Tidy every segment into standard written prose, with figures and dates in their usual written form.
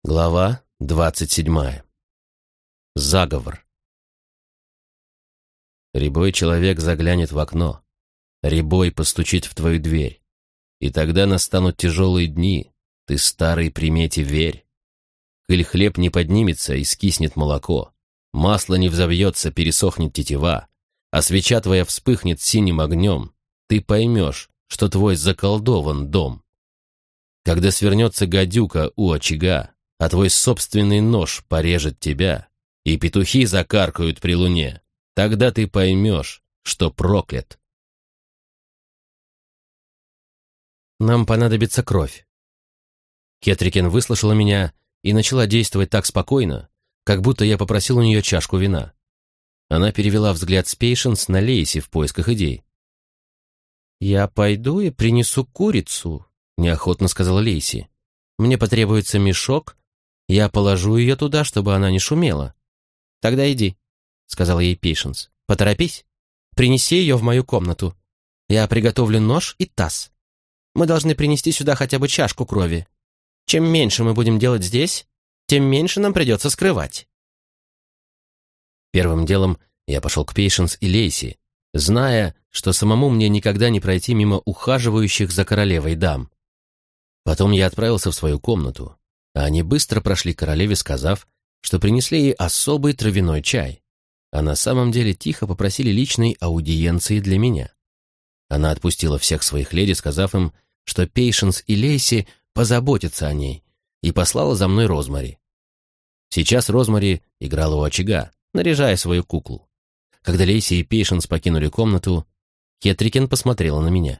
Глава 27. Заговор. Рябой человек заглянет в окно, рябой постучит в твою дверь, и тогда настанут тяжелые дни, ты старой примете верь. Коль хлеб не поднимется и скиснет молоко, масло не взовьется, пересохнет тетива, а свеча твоя вспыхнет синим огнем, ты поймешь, что твой заколдован дом. Когда свернется гадюка у очага, а твой собственный нож порежет тебя, и петухи закаркают при луне, тогда ты поймешь, что проклят. Нам понадобится кровь. Кетрикен выслушала меня и начала действовать так спокойно, как будто я попросил у нее чашку вина. Она перевела взгляд с Пейшенс на Лейси в поисках идей. «Я пойду и принесу курицу», — неохотно сказала Лейси. «Мне потребуется мешок. Я положу ее туда, чтобы она не шумела». «Тогда иди», — сказала ей Пейшенс. «Поторопись. Принеси ее в мою комнату. Я приготовлю нож и таз. Мы должны принести сюда хотя бы чашку крови. Чем меньше мы будем делать здесь, тем меньше нам придется скрывать». Первым делом я пошел к Пейшенс и Лейси, зная, что самому мне никогда не пройти мимо ухаживающих за королевой дам. Потом я отправился в свою комнату, а они быстро прошли к королеве, сказав, что принесли ей особый травяной чай, а на самом деле тихо попросили личной аудиенции для меня. Она отпустила всех своих леди, сказав им, что Пейшенс и Лейси позаботятся о ней, и послала за мной Розмари. Сейчас Розмари играла у очага, наряжая свою куклу. Когда Лейси и Пейшенс покинули комнату, Кетрикен посмотрела на меня.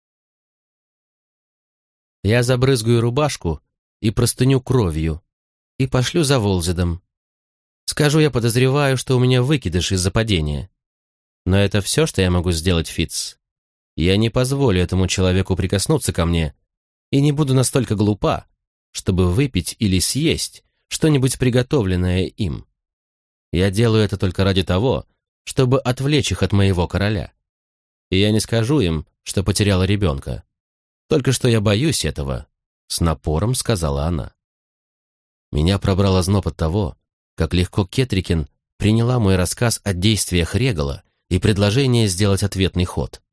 «Я забрызгаю рубашку и простыню кровью, и пошлю за Волзедом. Скажу, я подозреваю, что у меня выкидыш из-за падения. Но это все, что я могу сделать, Фитц. Я не позволю этому человеку прикоснуться ко мне и не буду настолько глупа, чтобы выпить или съесть что-нибудь приготовленное им. Я делаю это только ради того, чтобы отвлечь их от моего короля. И я не скажу им, что потеряла ребенка. Только что я боюсь этого», — с напором сказала она. Меня пробрал озноб от того, как легко Кетрикен приняла мой рассказ о действиях Регала и предложение сделать ответный ход.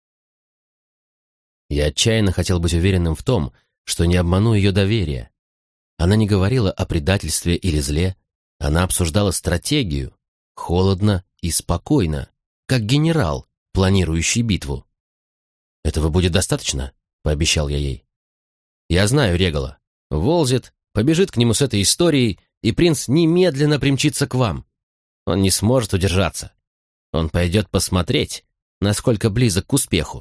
Я отчаянно хотел быть уверенным в том, что не обману ее доверие. Она не говорила о предательстве или зле, она обсуждала стратегию, холодно и спокойно, как генерал, планирующий битву. «Этого будет достаточно?» — пообещал я ей. «Я знаю Регала. Волзет побежит к нему с этой историей, и принц немедленно примчится к вам. Он не сможет удержаться. Он пойдет посмотреть, насколько близок к успеху».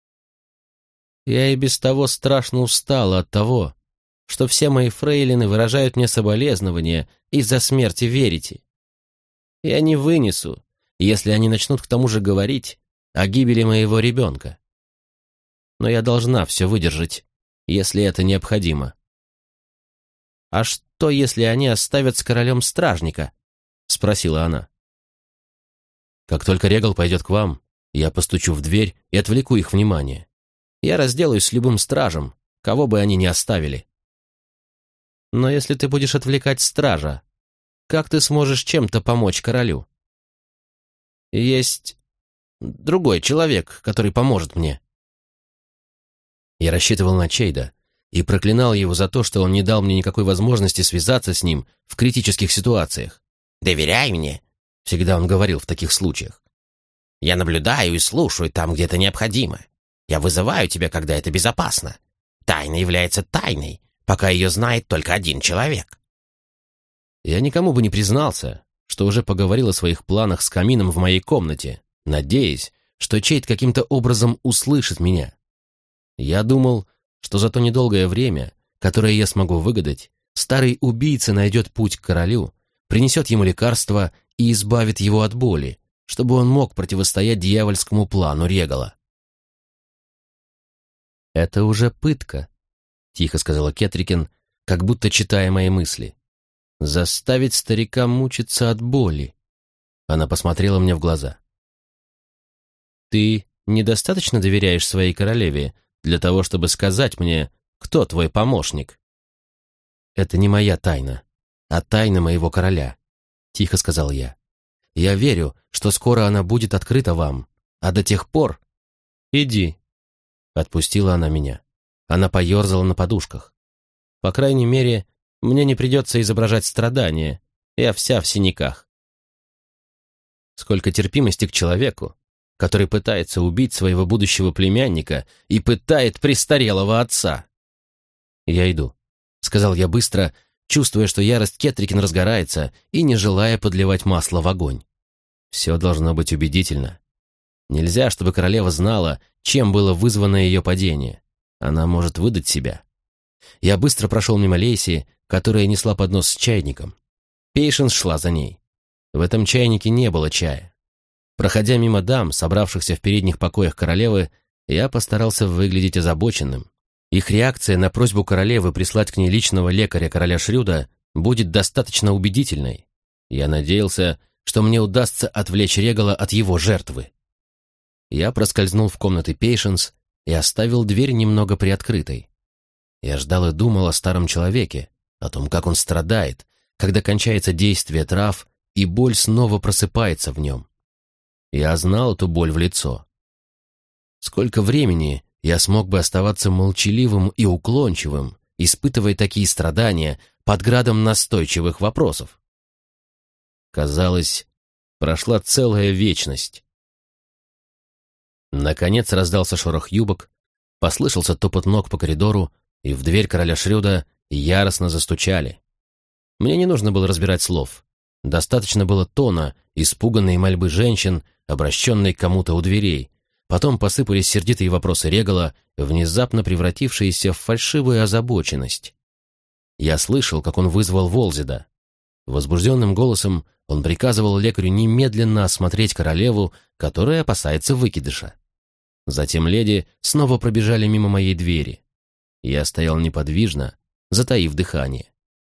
Я и без того страшно устала от того, что все мои фрейлины выражают мне соболезнования из-за смерти Верити. Я не вынесу, если они начнут к тому же говорить о гибели моего ребенка. Но я должна все выдержать, если это необходимо. «А что, если они оставят с королем стражника?» — спросила она. «Как только Регал пойдет к вам, я постучу в дверь и отвлеку их внимание. Я разделаюсь с любым стражем, кого бы они ни оставили». «Но если ты будешь отвлекать стража, как ты сможешь чем-то помочь королю?» «Есть другой человек, который поможет мне». Я рассчитывал на Чейда и проклинал его за то, что он не дал мне никакой возможности связаться с ним в критических ситуациях. «Доверяй мне», — всегда он говорил в таких случаях. «Я наблюдаю и слушаю там, где это необходимо. Я вызываю тебя, когда это безопасно. Тайна является тайной, пока ее знает только один человек». Я никому бы не признался, что уже поговорил о своих планах с камином в моей комнате, надеясь, что Чейд каким-то образом услышит меня. Я думал, что за то недолгое время, которое я смогу выгадать, старый убийца найдет путь к королю, принесет ему лекарство и избавит его от боли, чтобы он мог противостоять дьявольскому плану Регала. «Это уже пытка», — тихо сказала Кетрикен, как будто читая мои мысли. «Заставить старика мучиться от боли». Она посмотрела мне в глаза. «Ты недостаточно доверяешь своей королеве для того, чтобы сказать мне, кто твой помощник?» «Это не моя тайна», а тайна моего короля», — тихо сказал я. «Я верю, что скоро она будет открыта вам, а до тех пор...» «Иди», — отпустила она меня. Она поерзала на подушках. «По крайней мере, мне не придется изображать страдания, я вся в синяках». Сколько терпимости к человеку, который пытается убить своего будущего племянника и пытает престарелого отца. «Я иду», — сказал я быстро, чувствуя, что ярость Кетрикин разгорается и не желая подливать масло в огонь. Все должно быть убедительно. Нельзя, чтобы королева знала, чем было вызвано ее падение. Она может выдать себя. Я быстро прошел мимо Лейси, которая несла поднос с чайником. Пейшенс шла за ней. В этом чайнике не было чая. Проходя мимо дам, собравшихся в передних покоях королевы, я постарался выглядеть озабоченным. Их реакция на просьбу королевы прислать к ней личного лекаря короля Шрюда будет достаточно убедительной. Я надеялся, что мне удастся отвлечь Регала от его жертвы. Я проскользнул в комнаты Пейшенс и оставил дверь немного приоткрытой. Я ждал и думал о старом человеке, о том, как он страдает, когда кончается действие трав, и боль снова просыпается в нем. Я знал эту боль в лицо. Сколько времени я смог бы оставаться молчаливым и уклончивым, испытывая такие страдания под градом настойчивых вопросов? Казалось, прошла целая вечность. Наконец раздался шорох юбок, послышался топот ног по коридору, и в дверь короля Шрюда яростно застучали. Мне не нужно было разбирать слов. Достаточно было тона, испуганной мольбы женщин, обращенной к кому-то у дверей. Потом посыпались сердитые вопросы Регала, внезапно превратившиеся в фальшивую озабоченность. Я слышал, как он вызвал Волзида. Возбужденным голосом он приказывал лекарю немедленно осмотреть королеву, которая опасается выкидыша. Затем леди снова пробежали мимо моей двери. Я стоял неподвижно, затаив дыхание.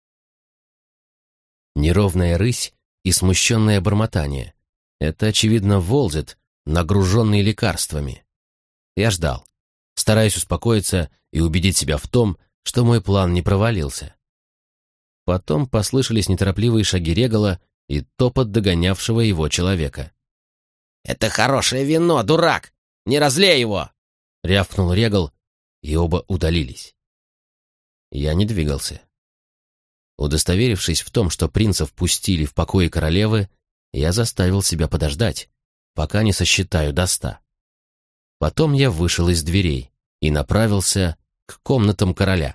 Неровная рысь и смущенное бормотание. Это, очевидно, Волзид, нагруженный лекарствами. Я ждал, стараясь успокоиться и убедить себя в том, что мой план не провалился. Потом послышались неторопливые шаги Регала и топот догонявшего его человека. «Это хорошее вино, дурак! Не разлей его!» — рявкнул Регал, и оба удалились. Я не двигался. Удостоверившись в том, что принцев пустили в покои королевы, я заставил себя подождать, пока не сосчитаю до 100. Потом я вышел из дверей и направился к комнатам короля.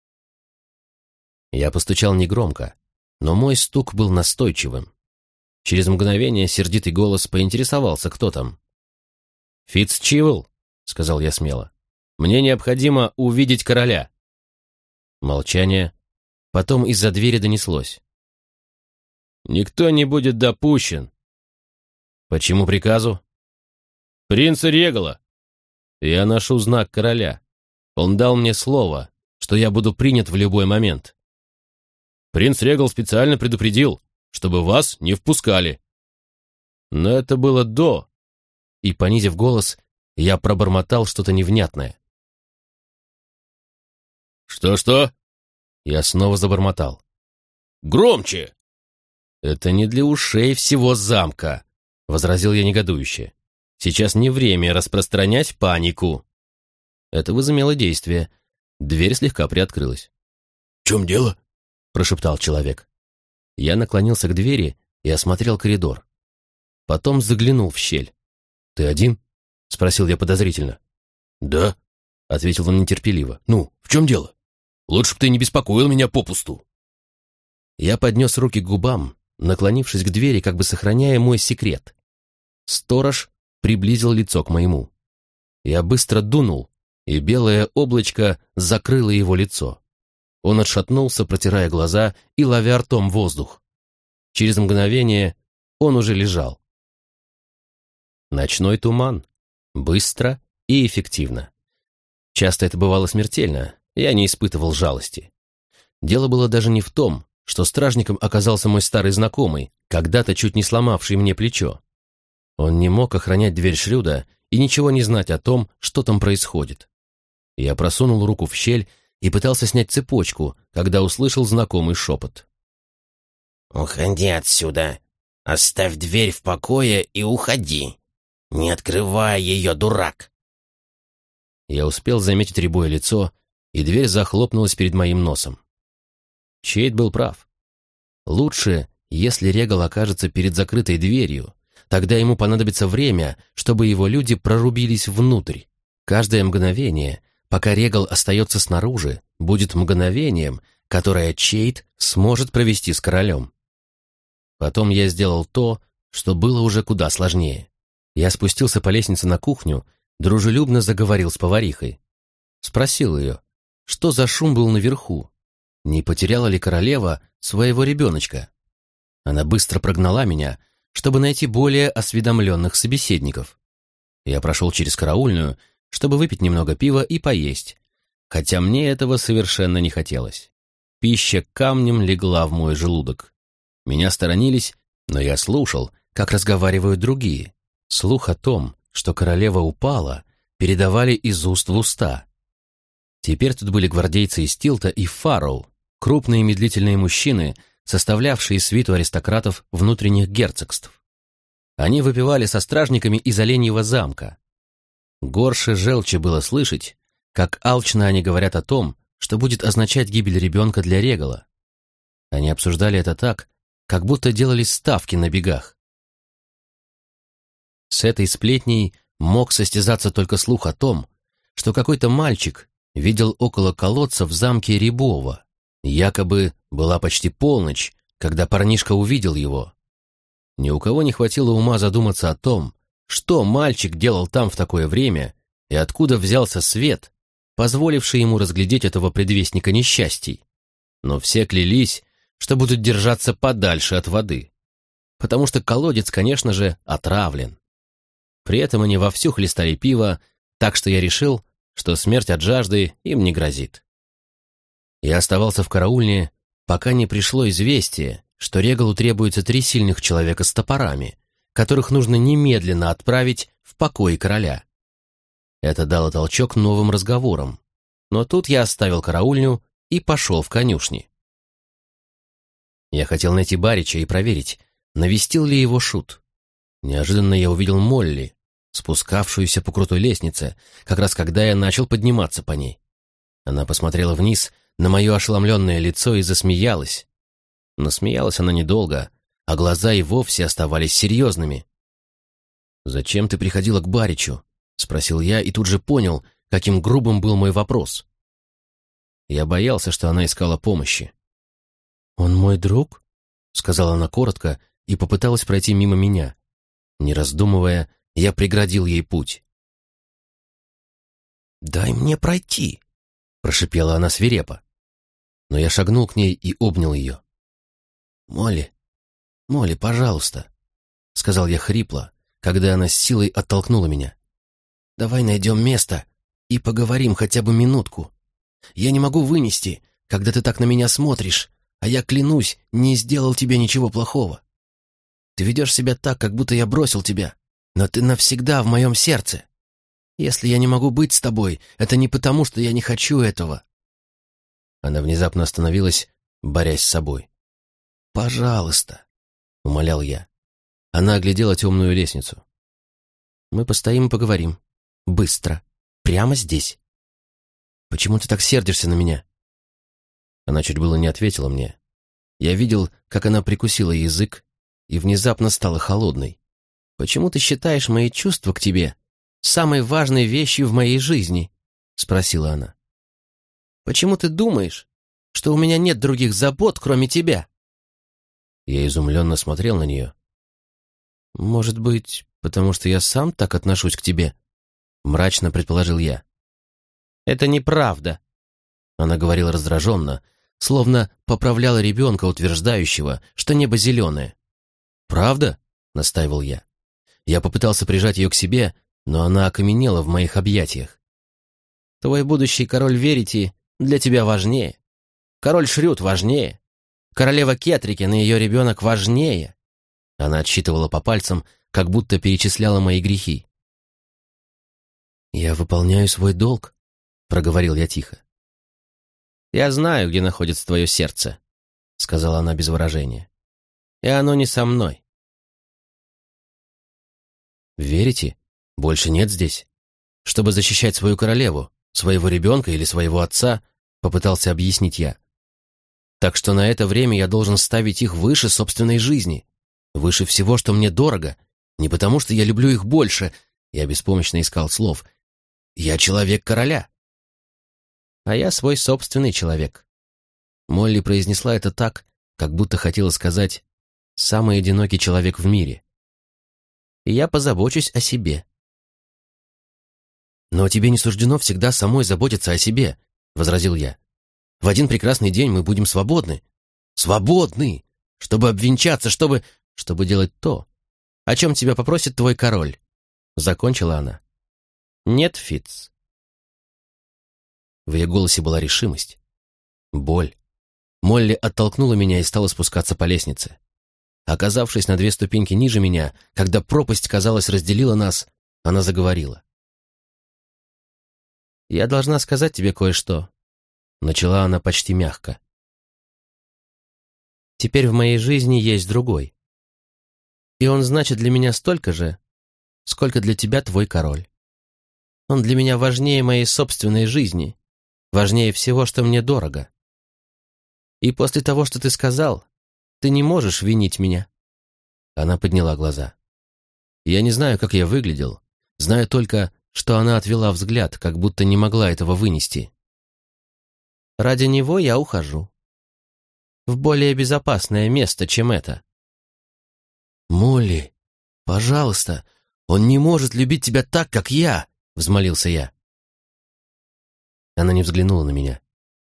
Я постучал негромко, но мой стук был настойчивым. Через мгновение сердитый голос поинтересовался, кто там. «Фицчивл», — сказал я смело, — «мне необходимо увидеть короля». Молчание. Потом из-за двери донеслось. «Никто не будет допущен». «По чему приказу?» «Принца Регала». «Я ношу знак короля. Он дал мне слово, что я буду принят в любой момент». «Принц Регал специально предупредил, чтобы вас не впускали». «Но это было до...» И, понизив голос, я пробормотал что-то невнятное. «Что-что?» Я снова забормотал. «Громче!» «Это не для ушей всего замка», — возразил я негодующе. «Сейчас не время распространять панику». Это возымело действие. Дверь слегка приоткрылась. «В чем дело?» — прошептал человек. Я наклонился к двери и осмотрел коридор. Потом заглянул в щель. «Ты один?» — спросил я подозрительно. «Да», — ответил он нетерпеливо. «Ну, в чем дело? Лучше бы ты не беспокоил меня попусту». Я поднес руки к губам, наклонившись к двери, как бы сохраняя мой секрет. Сторож приблизил лицо к моему. Я быстро дунул, и белое облачко закрыло его лицо. Он отшатнулся, протирая глаза и ловя ртом воздух. Через мгновение он уже лежал. Ночной туман. Быстро и эффективно. Часто это бывало смертельно, я не испытывал жалости. Дело было даже не в том, что стражником оказался мой старый знакомый, когда-то чуть не сломавший мне плечо. Он не мог охранять дверь Шрюда и ничего не знать о том, что там происходит. Я просунул руку в щель и пытался снять цепочку, когда услышал знакомый шепот. «Уходи отсюда! Оставь дверь в покое и уходи! Не открывай ее, дурак!» Я успел заметить рябое лицо, и дверь захлопнулась перед моим носом. Чейд был прав. Лучше, если Регал окажется перед закрытой дверью, тогда ему понадобится время, чтобы его люди прорубились внутрь. Каждое мгновение, пока Регал остается снаружи, будет мгновением, которое Чейд сможет провести с королем. Потом я сделал то, что было уже куда сложнее. Я спустился по лестнице на кухню, дружелюбно заговорил с поварихой. Спросил ее, что за шум был наверху, не потеряла ли королева своего ребеночка. Она быстро прогнала меня, чтобы найти более осведомленных собеседников. Я прошел через караульную, чтобы выпить немного пива и поесть, хотя мне этого совершенно не хотелось. Пища камнем легла в мой желудок. Меня сторонились, но я слушал, как разговаривают другие. Слух о том, что королева упала, передавали из уст в уста. Теперь тут были гвардейцы из Тилта и Фарроу, крупные медлительные мужчины, составлявшие свиту аристократов внутренних герцогств. Они выпивали со стражниками из Оленьего замка. Горше желчи было слышать, как алчно они говорят о том, что будет означать гибель ребенка для Регала. Они обсуждали это так, как будто делали ставки на бегах. С этой сплетней мог состязаться только слух о том, что какой-то мальчик видел около колодца в замке Рябова. Якобы была почти полночь, когда парнишка увидел его. Ни у кого не хватило ума задуматься о том, что мальчик делал там в такое время и откуда взялся свет, позволивший ему разглядеть этого предвестника несчастий. Но все клялись, что будут держаться подальше от воды, потому что колодец, конечно же, отравлен. При этом они вовсю хлестали пиво, так что я решил, что смерть от жажды им не грозит. Я оставался в караульне, пока не пришло известие, что Регалу требуется 3 сильных человека с топорами, которых нужно немедленно отправить в покой короля. Это дало толчок новым разговорам, но тут я оставил караульню и пошел в конюшни. Я хотел найти Барича и проверить, навестил ли его шут. Неожиданно я увидел Молли, спускавшуюся по крутой лестнице, как раз когда я начал подниматься по ней. Она посмотрела вниз на мое ошеломленное лицо и засмеялась. Но смеялась она недолго, а глаза и вовсе оставались серьезными. «Зачем ты приходила к Баричу?» — спросил я и тут же понял, каким грубым был мой вопрос. Я боялся, что она искала помощи. «Он мой друг?» — сказала она коротко и попыталась пройти мимо меня. Не раздумывая, я преградил ей путь. «Дай мне пройти!» — прошипела она свирепо. Но я шагнул к ней и обнял ее. «Молли, Молли, пожалуйста!» — сказал я хрипло, когда она с силой оттолкнула меня. «Давай найдем место и поговорим хотя бы минутку. Я не могу вынести, когда ты так на меня смотришь, а я, клянусь, не сделал тебе ничего плохого. Ты ведешь себя так, как будто я бросил тебя, но ты навсегда в моем сердце. Если я не могу быть с тобой, это не потому, что я не хочу этого». Она внезапно остановилась, борясь с собой. «Пожалуйста», — умолял я. Она оглядела темную лестницу. «Мы постоим и поговорим. Быстро. Прямо здесь. Почему ты так сердишься на меня?» Она чуть было не ответила мне. Я видел, как она прикусила язык и внезапно стала холодной. «Почему ты считаешь мои чувства к тебе самой важной вещью в моей жизни?» — спросила она. «Почему ты думаешь, что у меня нет других забот, кроме тебя?» Я изумленно смотрел на нее. «Может быть, потому что я сам так отношусь к тебе?» — мрачно предположил я. «Это неправда», — она говорила раздраженно, словно поправляла ребенка, утверждающего, что небо зеленое. «Правда?» — настаивал я. Я попытался прижать ее к себе, но она окаменела в моих объятиях. «Твой будущий король Верити для тебя важнее. Король Шрюд важнее. Королева Кетрикин и ее ребенок важнее». Она отсчитывала по пальцам, как будто перечисляла мои грехи. «Я выполняю свой долг», — проговорил я тихо. «Я знаю, где находится твое сердце», — сказала она без выражения. и оно не со мной. Верите? Больше нет здесь. Чтобы защищать свою королеву, своего ребенка или своего отца, попытался объяснить я. Так что на это время я должен ставить их выше собственной жизни, выше всего, что мне дорого, не потому что я люблю их больше, я беспомощно искал слов. Я человек короля. А я свой собственный человек. Молли произнесла это так, как будто хотела сказать «самый одинокий человек в мире». И я позабочусь о себе. «Но тебе не суждено всегда самой заботиться о себе», — возразил я. «В один прекрасный день мы будем свободны. Свободны! Чтобы обвенчаться, чтобы делать то, о чем тебя попросит твой король», — закончила она. «Нет, Фитц». В ее голосе была решимость, боль. Молли оттолкнула меня и стала спускаться по лестнице. Оказавшись на 2 ступеньки ниже меня, когда пропасть, казалось, разделила нас, она заговорила. «Я должна сказать тебе кое-что», — начала она почти мягко. «Теперь в моей жизни есть другой. И он значит для меня столько же, сколько для тебя твой король. Он для меня важнее моей собственной жизни, важнее всего, что мне дорого. И после того, что ты сказал, ты не можешь винить меня». Она подняла глаза. Я не знаю, как я выглядел, знаю только, что она отвела взгляд, как будто не могла этого вынести. «Ради него я ухожу. В более безопасное место, чем это». «Молли, пожалуйста, он не может любить тебя так, как я», — взмолился я. Она не взглянула на меня.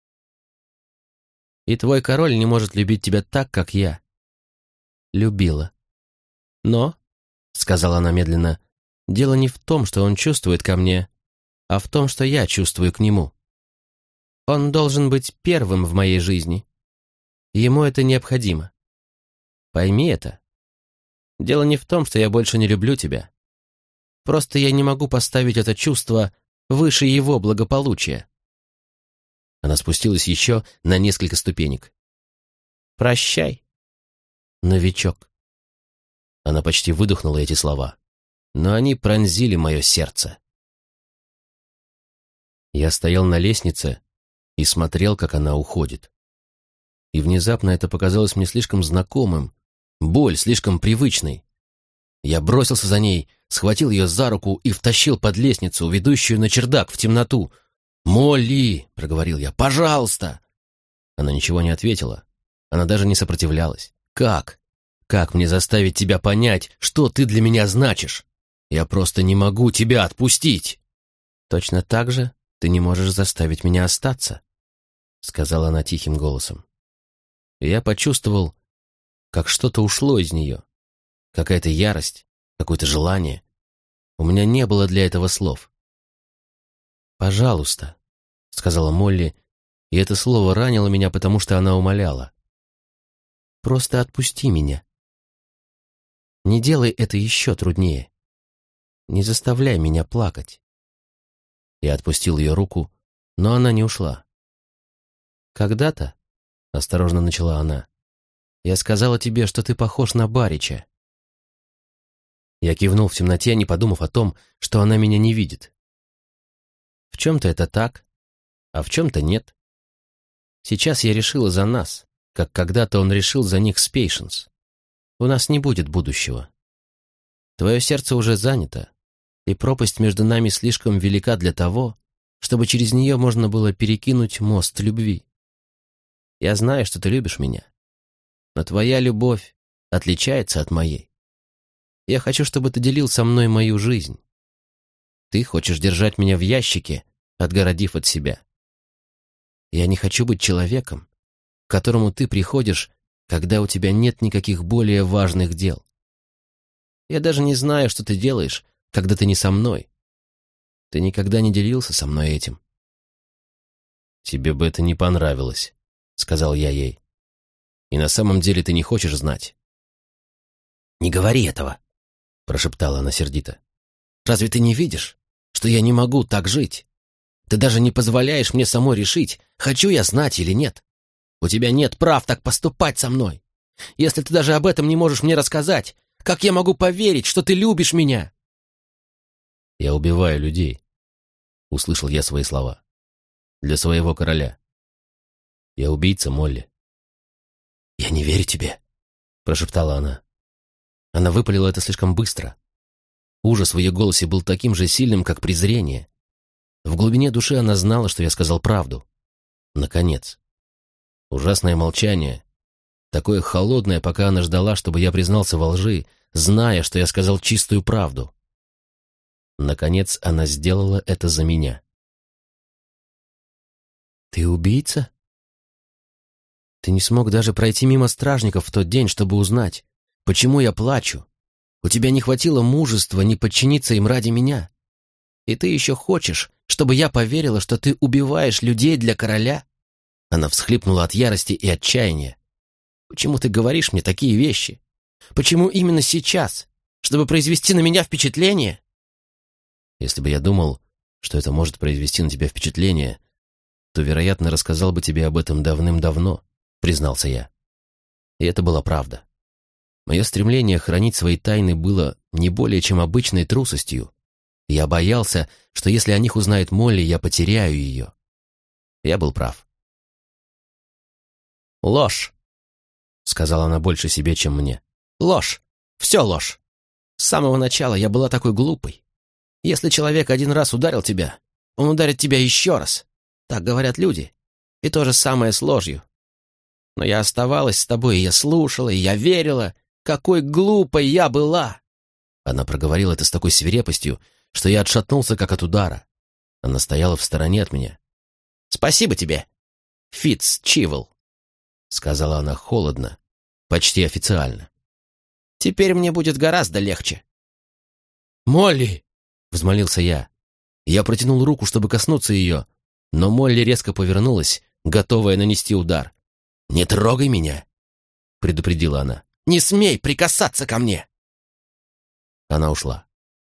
«И твой король не может любить тебя так, как я. Любила. Но, — сказала она медленно, — дело не в том, что он чувствует ко мне, а в том, что я чувствую к нему. Он должен быть первым в моей жизни. Ему это необходимо. Пойми это. Дело не в том, что я больше не люблю тебя. Просто я не могу поставить это чувство выше его благополучия». Она спустилась еще на несколько ступенек. «Прощай, новичок». Она почти выдохнула эти слова, но они пронзили мое сердце. Я стоял на лестнице и смотрел, как она уходит. И внезапно это показалось мне слишком знакомым, боль слишком привычной. Я бросился за ней, схватил ее за руку и втащил под лестницу, ведущую на чердак в темноту. «Молли!» — проговорил я. «Пожалуйста!» Она ничего не ответила. Она даже не сопротивлялась. «Как? Как мне заставить тебя понять, что ты для меня значишь? Я просто не могу тебя отпустить!» «Точно так же ты не можешь заставить меня остаться», — сказала она тихим голосом. И я почувствовал, как что-то ушло из нее. Какая-то ярость, какое-то желание. У меня не было для этого слов. «Пожалуйста», — сказала Молли, и это слово ранило меня, потому что она умоляла. «Просто отпусти меня. Не делай это еще труднее. Не заставляй меня плакать». Я отпустил ее руку, но она не ушла. «Когда-то», — осторожно начала она, — «я сказала тебе, что ты похож на Барича». Я кивнул в темноте, не подумав о том, что она меня не видит. В чем-то это так, а в чем-то нет. Сейчас я решила за нас, как когда-то он решил за них с Пейшенс. У нас не будет будущего. Твое сердце уже занято, и пропасть между нами слишком велика для того, чтобы через нее можно было перекинуть мост любви. Я знаю, что ты любишь меня, но твоя любовь отличается от моей. Я хочу, чтобы ты делил со мной мою жизнь. Ты хочешь держать меня в ящике, отгородив от себя. Я не хочу быть человеком, к которому ты приходишь, когда у тебя нет никаких более важных дел. Я даже не знаю, что ты делаешь, когда ты не со мной. Ты никогда не делился со мной этим». «Тебе бы это не понравилось», — сказал я ей. «И на самом деле ты не хочешь знать». «Не говори этого», — прошептала она сердито. «Разве ты не видишь, что я не могу так жить? Ты даже не позволяешь мне самой решить, хочу я знать или нет. У тебя нет прав так поступать со мной. Если ты даже об этом не можешь мне рассказать, как я могу поверить, что ты любишь меня?» «Я убиваю людей», — услышал я свои слова. «Для своего короля. Я убийца, Молли». «Я не верю тебе», — прошептала она. Она выпалила это слишком быстро. Ужас в ее голосе был таким же сильным, как презрение. В глубине души она знала, что я сказал правду. Наконец. Ужасное молчание, такое холодное, пока она ждала, чтобы я признался во лжи, зная, что я сказал чистую правду. Наконец она сделала это за меня. «Ты убийца? Ты не смог даже пройти мимо стражников в тот день, чтобы узнать, почему я плачу. У тебя не хватило мужества не подчиниться им ради меня. И ты еще хочешь, чтобы я поверила, что ты убиваешь людей для короля?» Она всхлипнула от ярости и отчаяния. «Почему ты говоришь мне такие вещи? Почему именно сейчас? Чтобы произвести на меня впечатление?» «Если бы я думал, что это может произвести на тебя впечатление, то, вероятно, рассказал бы тебе об этом давным-давно», — признался я. И это была правда. Мое стремление хранить свои тайны было не более чем обычной трусостью. Я боялся, что если о них узнает Молли, я потеряю ее. Я был прав. «Ложь», — сказала она больше себе, чем мне. «Ложь. Все ложь. С самого начала я была такой глупой. Если человек один раз ударил тебя, он ударит тебя еще раз. Так говорят люди. И то же самое с ложью. Но я оставалась с тобой, и я слушала, и я верила. Какой глупой я была!» Она проговорила это с такой свирепостью, что я отшатнулся, как от удара. Она стояла в стороне от меня. «Спасибо тебе, Фитцчивл», — сказала она холодно, почти официально. «Теперь мне будет гораздо легче». «Молли!» — взмолился я. Я протянул руку, чтобы коснуться ее, но Молли резко повернулась, готовая нанести удар. «Не трогай меня!» — предупредила она. «Не смей прикасаться ко мне!» Она ушла.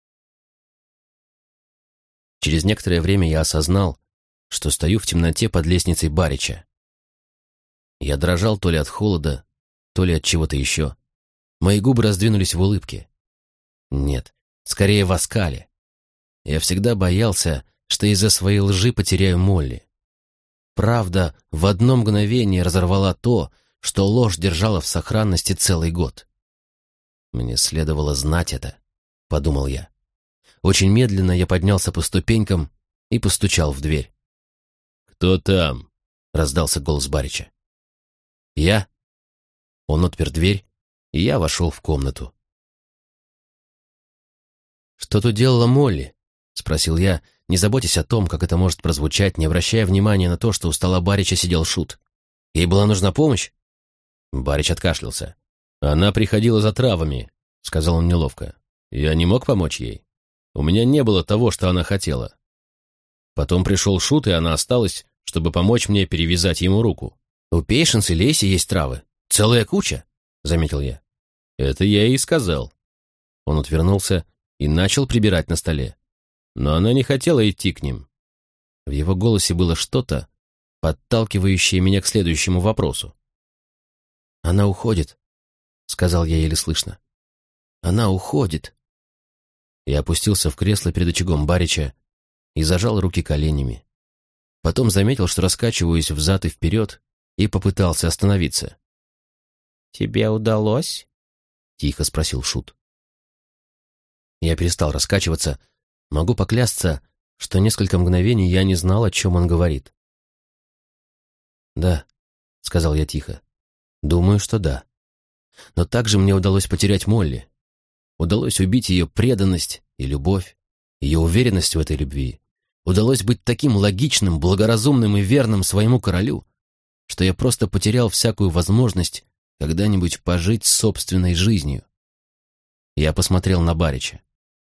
Через некоторое время я осознал, что стою в темноте под лестницей Барича. Я дрожал то ли от холода, то ли от чего-то еще. Мои губы раздвинулись в улыбке. Нет, скорее в оскале. Я всегда боялся, что из-за своей лжи потеряю Молли. Правда в одно мгновение разорвала то, что ложь держала в сохранности целый год. «Мне следовало знать это», — подумал я. Очень медленно я поднялся по ступенькам и постучал в дверь. «Кто там?» — раздался голос Барича. «Я?» Он отпер дверь, и я вошел в комнату. «Что тут делала Молли?» — спросил я, не заботясь о том, как это может прозвучать, не обращая внимания на то, что у стола Барича сидел Шут. «Ей была нужна помощь?» Барич откашлялся. «Она приходила за травами», — сказал он неловко. «Я не мог помочь ей. У меня не было того, что она хотела. Потом пришел Шут, и она осталась, чтобы помочь мне перевязать ему руку. У Пейшенс и Лейси есть травы. Целая куча», — заметил я. «Это я ей сказал». Он отвернулся и начал прибирать на столе. Но она не хотела идти к ним. В его голосе было что-то, подталкивающее меня к следующему вопросу. «Она уходит», — сказал я еле слышно. «Она уходит». Я опустился в кресло перед очагом Барича и зажал руки коленями. Потом заметил, что раскачиваюсь взад и вперед, и попытался остановиться. «Тебе удалось?» — тихо спросил Шут. Я перестал раскачиваться. Могу поклясться, что несколько мгновений я не знал, о чем он говорит. «Да», — сказал я тихо. «Думаю, что да. Но также мне удалось потерять Молли. Удалось убить ее преданность и любовь, ее уверенность в этой любви. Удалось быть таким логичным, благоразумным и верным своему королю, что я просто потерял всякую возможность когда-нибудь пожить собственной жизнью». Я посмотрел на Барича.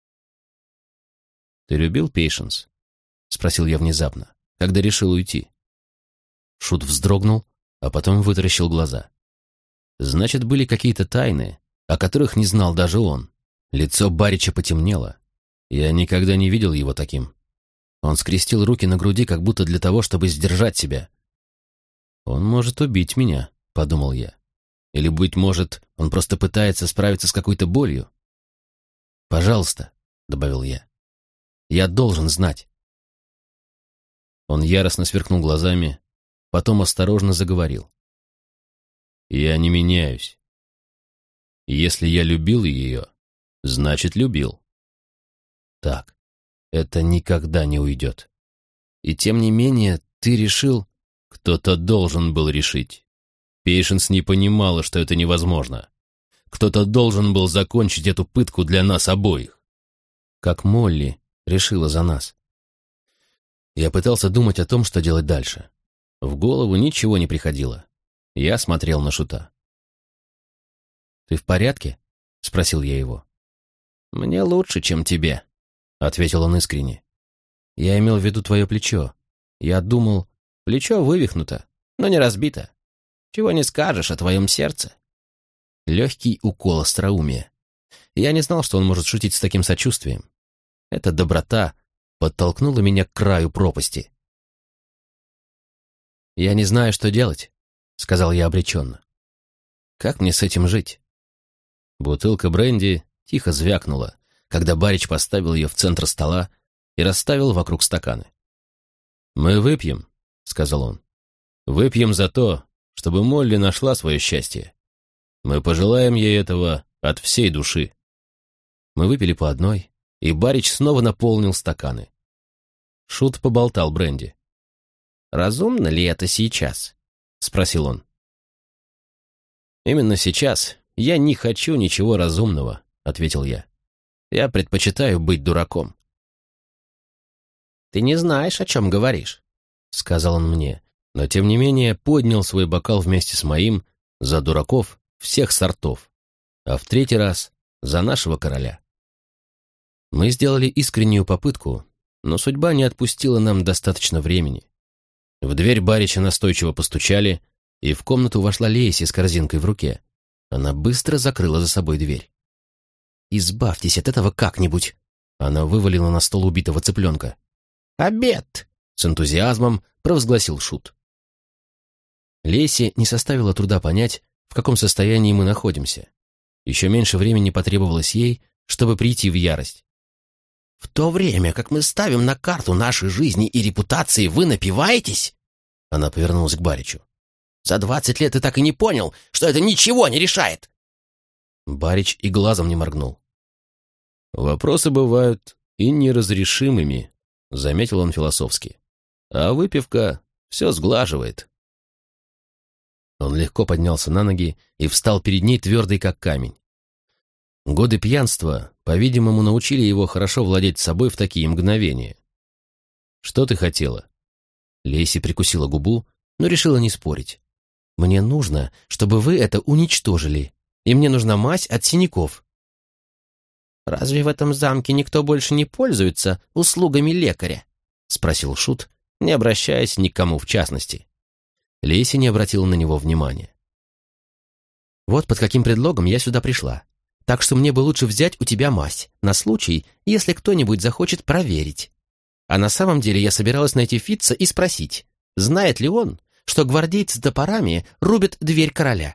«Ты любил Пейшенс?» — спросил я внезапно, когда решил уйти. Шут вздрогнул, а потом вытаращил глаза. Значит, были какие-то тайны, о которых не знал даже он. Лицо Барича потемнело. Я никогда не видел его таким. Он скрестил руки на груди, как будто для того, чтобы сдержать себя. «Он может убить меня», — подумал я. Или, быть может, он просто пытается справиться с какой-то болью? «Пожалуйста», — добавил я. «Я должен знать». Он яростно сверкнул глазами, потом осторожно заговорил. «Я не меняюсь. Если я любил ее, значит, любил. Так, это никогда не уйдет. И тем не менее, ты решил...» «Кто-то должен был решить. Пейшенс не понимала, что это невозможно. Кто-то должен был закончить эту пытку для нас обоих. Как Молли решила за нас». Я пытался думать о том, что делать дальше. В голову ничего не приходило. Я смотрел на Шута. «Ты в порядке?» — спросил я его. «Мне лучше, чем тебе», — ответил он искренне. «Я имел в виду твое плечо. Я думал, плечо вывихнуто, но не разбито. Чего не скажешь о твоем сердце». Легкий укол остроумия. Я не знал, что он может шутить с таким сочувствием. Эта доброта подтолкнула меня к краю пропасти. «Я не знаю, что делать», — сказал я обреченно. «Как мне с этим жить?» Бутылка бренди тихо звякнула, когда барич поставил ее в центр стола и расставил вокруг стаканы. «Мы выпьем», — сказал он. «Выпьем за то, чтобы Молли нашла свое счастье. Мы пожелаем ей этого от всей души». Мы выпили по одной, и барич снова наполнил стаканы. Шут поболтал бренди. «Разумно ли это сейчас?» — спросил он. «Именно сейчас я не хочу ничего разумного», — ответил я. «Я предпочитаю быть дураком». «Ты не знаешь, о чем говоришь», — сказал он мне, но тем не менее поднял свой бокал вместе с моим за дураков всех сортов, а в третий раз за нашего короля. Мы сделали искреннюю попытку, но судьба не отпустила нам достаточно времени. В дверь барича настойчиво постучали, и в комнату вошла Лейси с корзинкой в руке. Она быстро закрыла за собой дверь. «Избавьтесь от этого как-нибудь!» Она вывалила на стол убитого цыпленка. «Обед!» — с энтузиазмом провозгласил Шут. Лейси не составило труда понять, в каком состоянии мы находимся. Еще меньше времени потребовалось ей, чтобы прийти в ярость. «В то время, как мы ставим на карту нашей жизни и репутации, вы напиваетесь?» Она повернулась к баричу. «За 20 лет ты так и не понял, что это ничего не решает!» Барич и глазом не моргнул. «Вопросы бывают и неразрешимыми», — заметил он философски. «А выпивка все сглаживает». Он легко поднялся на ноги и встал перед ней твердый, как камень. Годы пьянства, по-видимому, научили его хорошо владеть собой в такие мгновения. «Что ты хотела?» Лейси прикусила губу, но решила не спорить. «Мне нужно, чтобы вы это уничтожили, и мне нужна мазь от синяков». «Разве в этом замке никто больше не пользуется услугами лекаря?» — спросил Шут, не обращаясь ни к кому в частности. Лейси не обратила на него внимания. «Вот под каким предлогом я сюда пришла. Так что мне бы лучше взять у тебя мазь, на случай, если кто-нибудь захочет проверить. А на самом деле я собиралась найти Фитца и спросить, знает ли он, что гвардейцы топорами рубят дверь короля».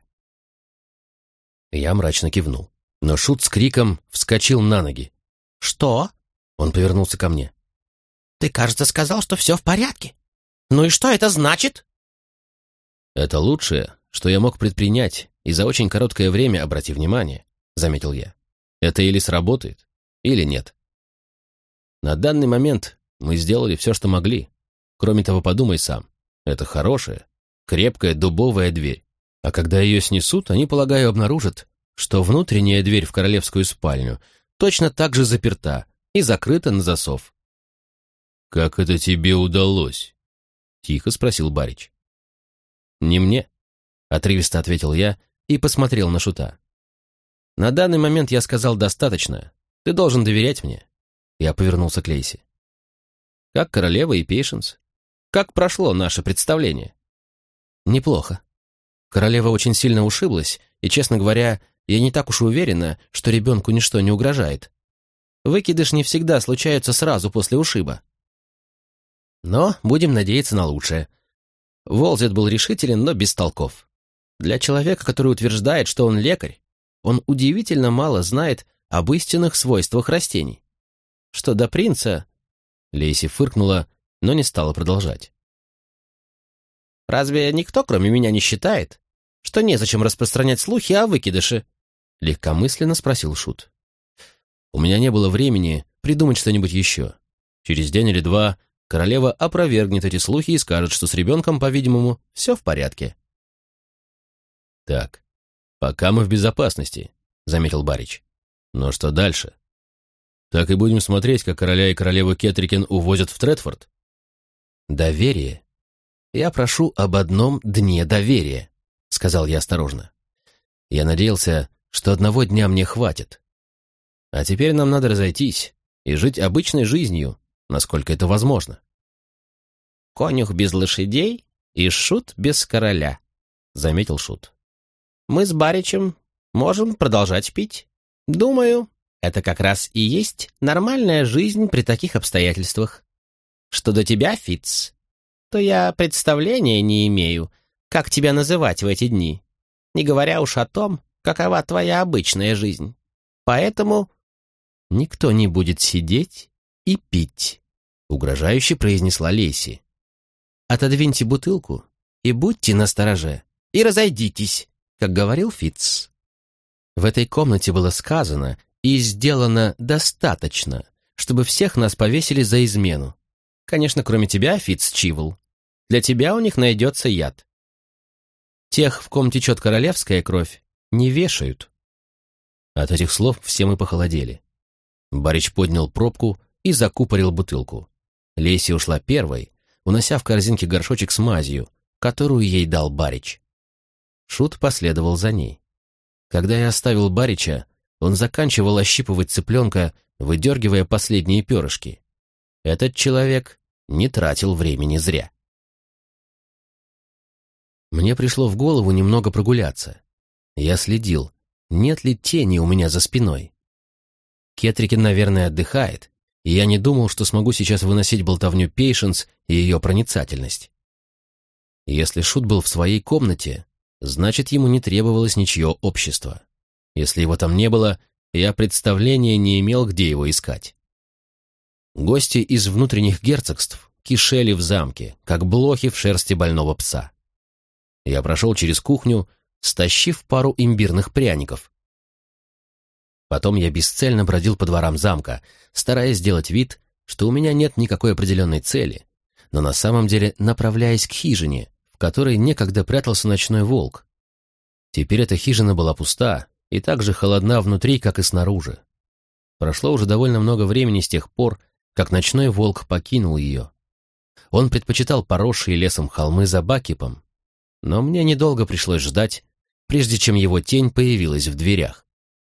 Я мрачно кивнул, но Шут с криком вскочил на ноги. «Что?» — он повернулся ко мне. «Ты, кажется, сказал, что все в порядке. Ну и что это значит?» «Это лучшее, что я мог предпринять, и за очень короткое время, обрати внимание», — заметил я. «Это или сработает, или нет. На данный момент мы сделали все, что могли. Кроме того, подумай сам. Это хорошая, крепкая дубовая дверь. А когда ее снесут, они, полагаю, обнаружат, что внутренняя дверь в королевскую спальню точно так же заперта и закрыта на засов». «Как это тебе удалось?» — тихо спросил барич. «Не мне», — отрывисто ответил я и посмотрел на Шута. «На данный момент я сказал достаточно. Ты должен доверять мне». Я повернулся к Лейси. «Как королева и Пейшенс? Как прошло наше представление?» «Неплохо. Королева очень сильно ушиблась, и, честно говоря, я не так уж уверена, что ребенку ничто не угрожает. Выкидыш не всегда случаются сразу после ушиба. Но будем надеяться на лучшее. Волзет был решителен, но без толков. Для человека, который утверждает, что он лекарь, он удивительно мало знает об истинных свойствах растений. Что до принца...» Лейси фыркнула, но не стала продолжать. «Разве никто, кроме меня, не считает, что незачем распространять слухи о выкидыше?» Легкомысленно спросил Шут. «У меня не было времени придумать что-нибудь еще. Через день или два королева опровергнет эти слухи и скажет, что с ребенком, по-видимому, все в порядке». «Так, пока мы в безопасности», — заметил Барич. «Но что дальше? Так и будем смотреть, как короля и королеву Кетрикен увозят в Тредфорд?» «Доверие. Я прошу об одном дне доверия», — сказал я осторожно. «Я надеялся, что одного дня мне хватит. А теперь нам надо разойтись и жить обычной жизнью, насколько это возможно». «Конюх без лошадей и шут без короля», — заметил Шут. «Мы с Баричем можем продолжать пить. Думаю, это как раз и есть нормальная жизнь при таких обстоятельствах. Что до тебя, Фитц, то я представления не имею, как тебя называть в эти дни, не говоря уж о том, какова твоя обычная жизнь. Поэтому никто не будет сидеть и пить», — угрожающе произнесла Лейси. «Отодвиньте бутылку и будьте настороже, и разойдитесь, как говорил Фитц». В этой комнате было сказано и сделано достаточно, чтобы всех нас повесили за измену. Конечно, кроме тебя, Фитц Чивл. Для тебя у них найдется яд. Тех, в ком течет королевская кровь, не вешают. От этих слов все мы похолодели. Барич поднял пробку и закупорил бутылку. Лейси ушла первой, унося в корзинке горшочек с мазью, которую ей дал Барич. Шут последовал за ней. Когда я оставил Барича, он заканчивал ощипывать цыпленка, выдергивая последние перышки. Этот человек не тратил времени зря. Мне пришло в голову немного прогуляться. Я следил, нет ли тени у меня за спиной. Кетрикин, наверное, отдыхает, и я не думал, что смогу сейчас выносить болтовню Пейшенс и ее проницательность. Если Шут был в своей комнате, значит, ему не требовалось ничье общество. Если его там не было, я представления не имел, где его искать. Гости из внутренних герцогств кишели в замке, как блохи в шерсти больного пса. Я прошел через кухню, стащив пару имбирных пряников. Потом я бесцельно бродил по дворам замка, стараясь сделать вид, что у меня нет никакой определенной цели, но на самом деле направляясь к хижине, в которой некогда прятался ночной волк. Теперь эта хижина была пуста и так же холодна внутри, как и снаружи. Прошло уже довольно много времени с тех пор, как ночной волк покинул ее. Он предпочитал поросшие лесом холмы за Бакипом, но мне недолго пришлось ждать, прежде чем его тень появилась в дверях.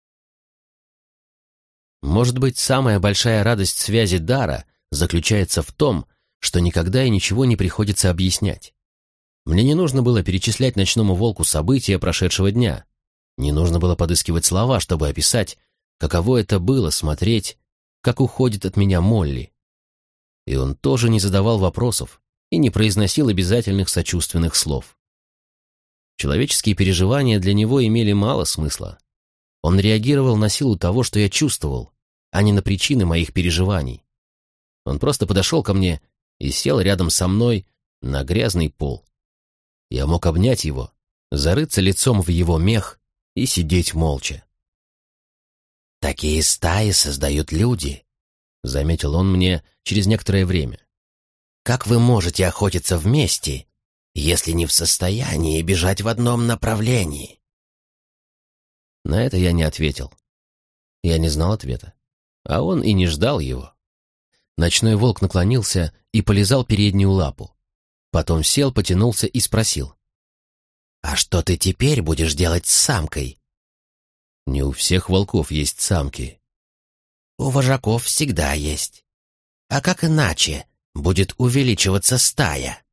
Может быть, самая большая радость связи дара заключается в том, что никогда и ничего не приходится объяснять. Мне не нужно было перечислять ночному волку события прошедшего дня. Не нужно было подыскивать слова, чтобы описать, каково это было смотреть, как уходит от меня Молли. И он тоже не задавал вопросов и не произносил обязательных сочувственных слов. Человеческие переживания для него имели мало смысла. Он реагировал на силу того, что я чувствовал, а не на причины моих переживаний. Он просто подошел ко мне и сел рядом со мной на грязный пол. Я мог обнять его, зарыться лицом в его мех и сидеть молча. «Такие стаи создают люди», — заметил он мне через некоторое время. «Как вы можете охотиться вместе, если не в состоянии бежать в одном направлении?» На это я не ответил. Я не знал ответа, а он и не ждал его. Ночной волк наклонился и полизал переднюю лапу. Потом сел, потянулся и спросил. «А что ты теперь будешь делать с самкой?» «Не у всех волков есть самки». «У вожаков всегда есть. А как иначе будет увеличиваться стая?»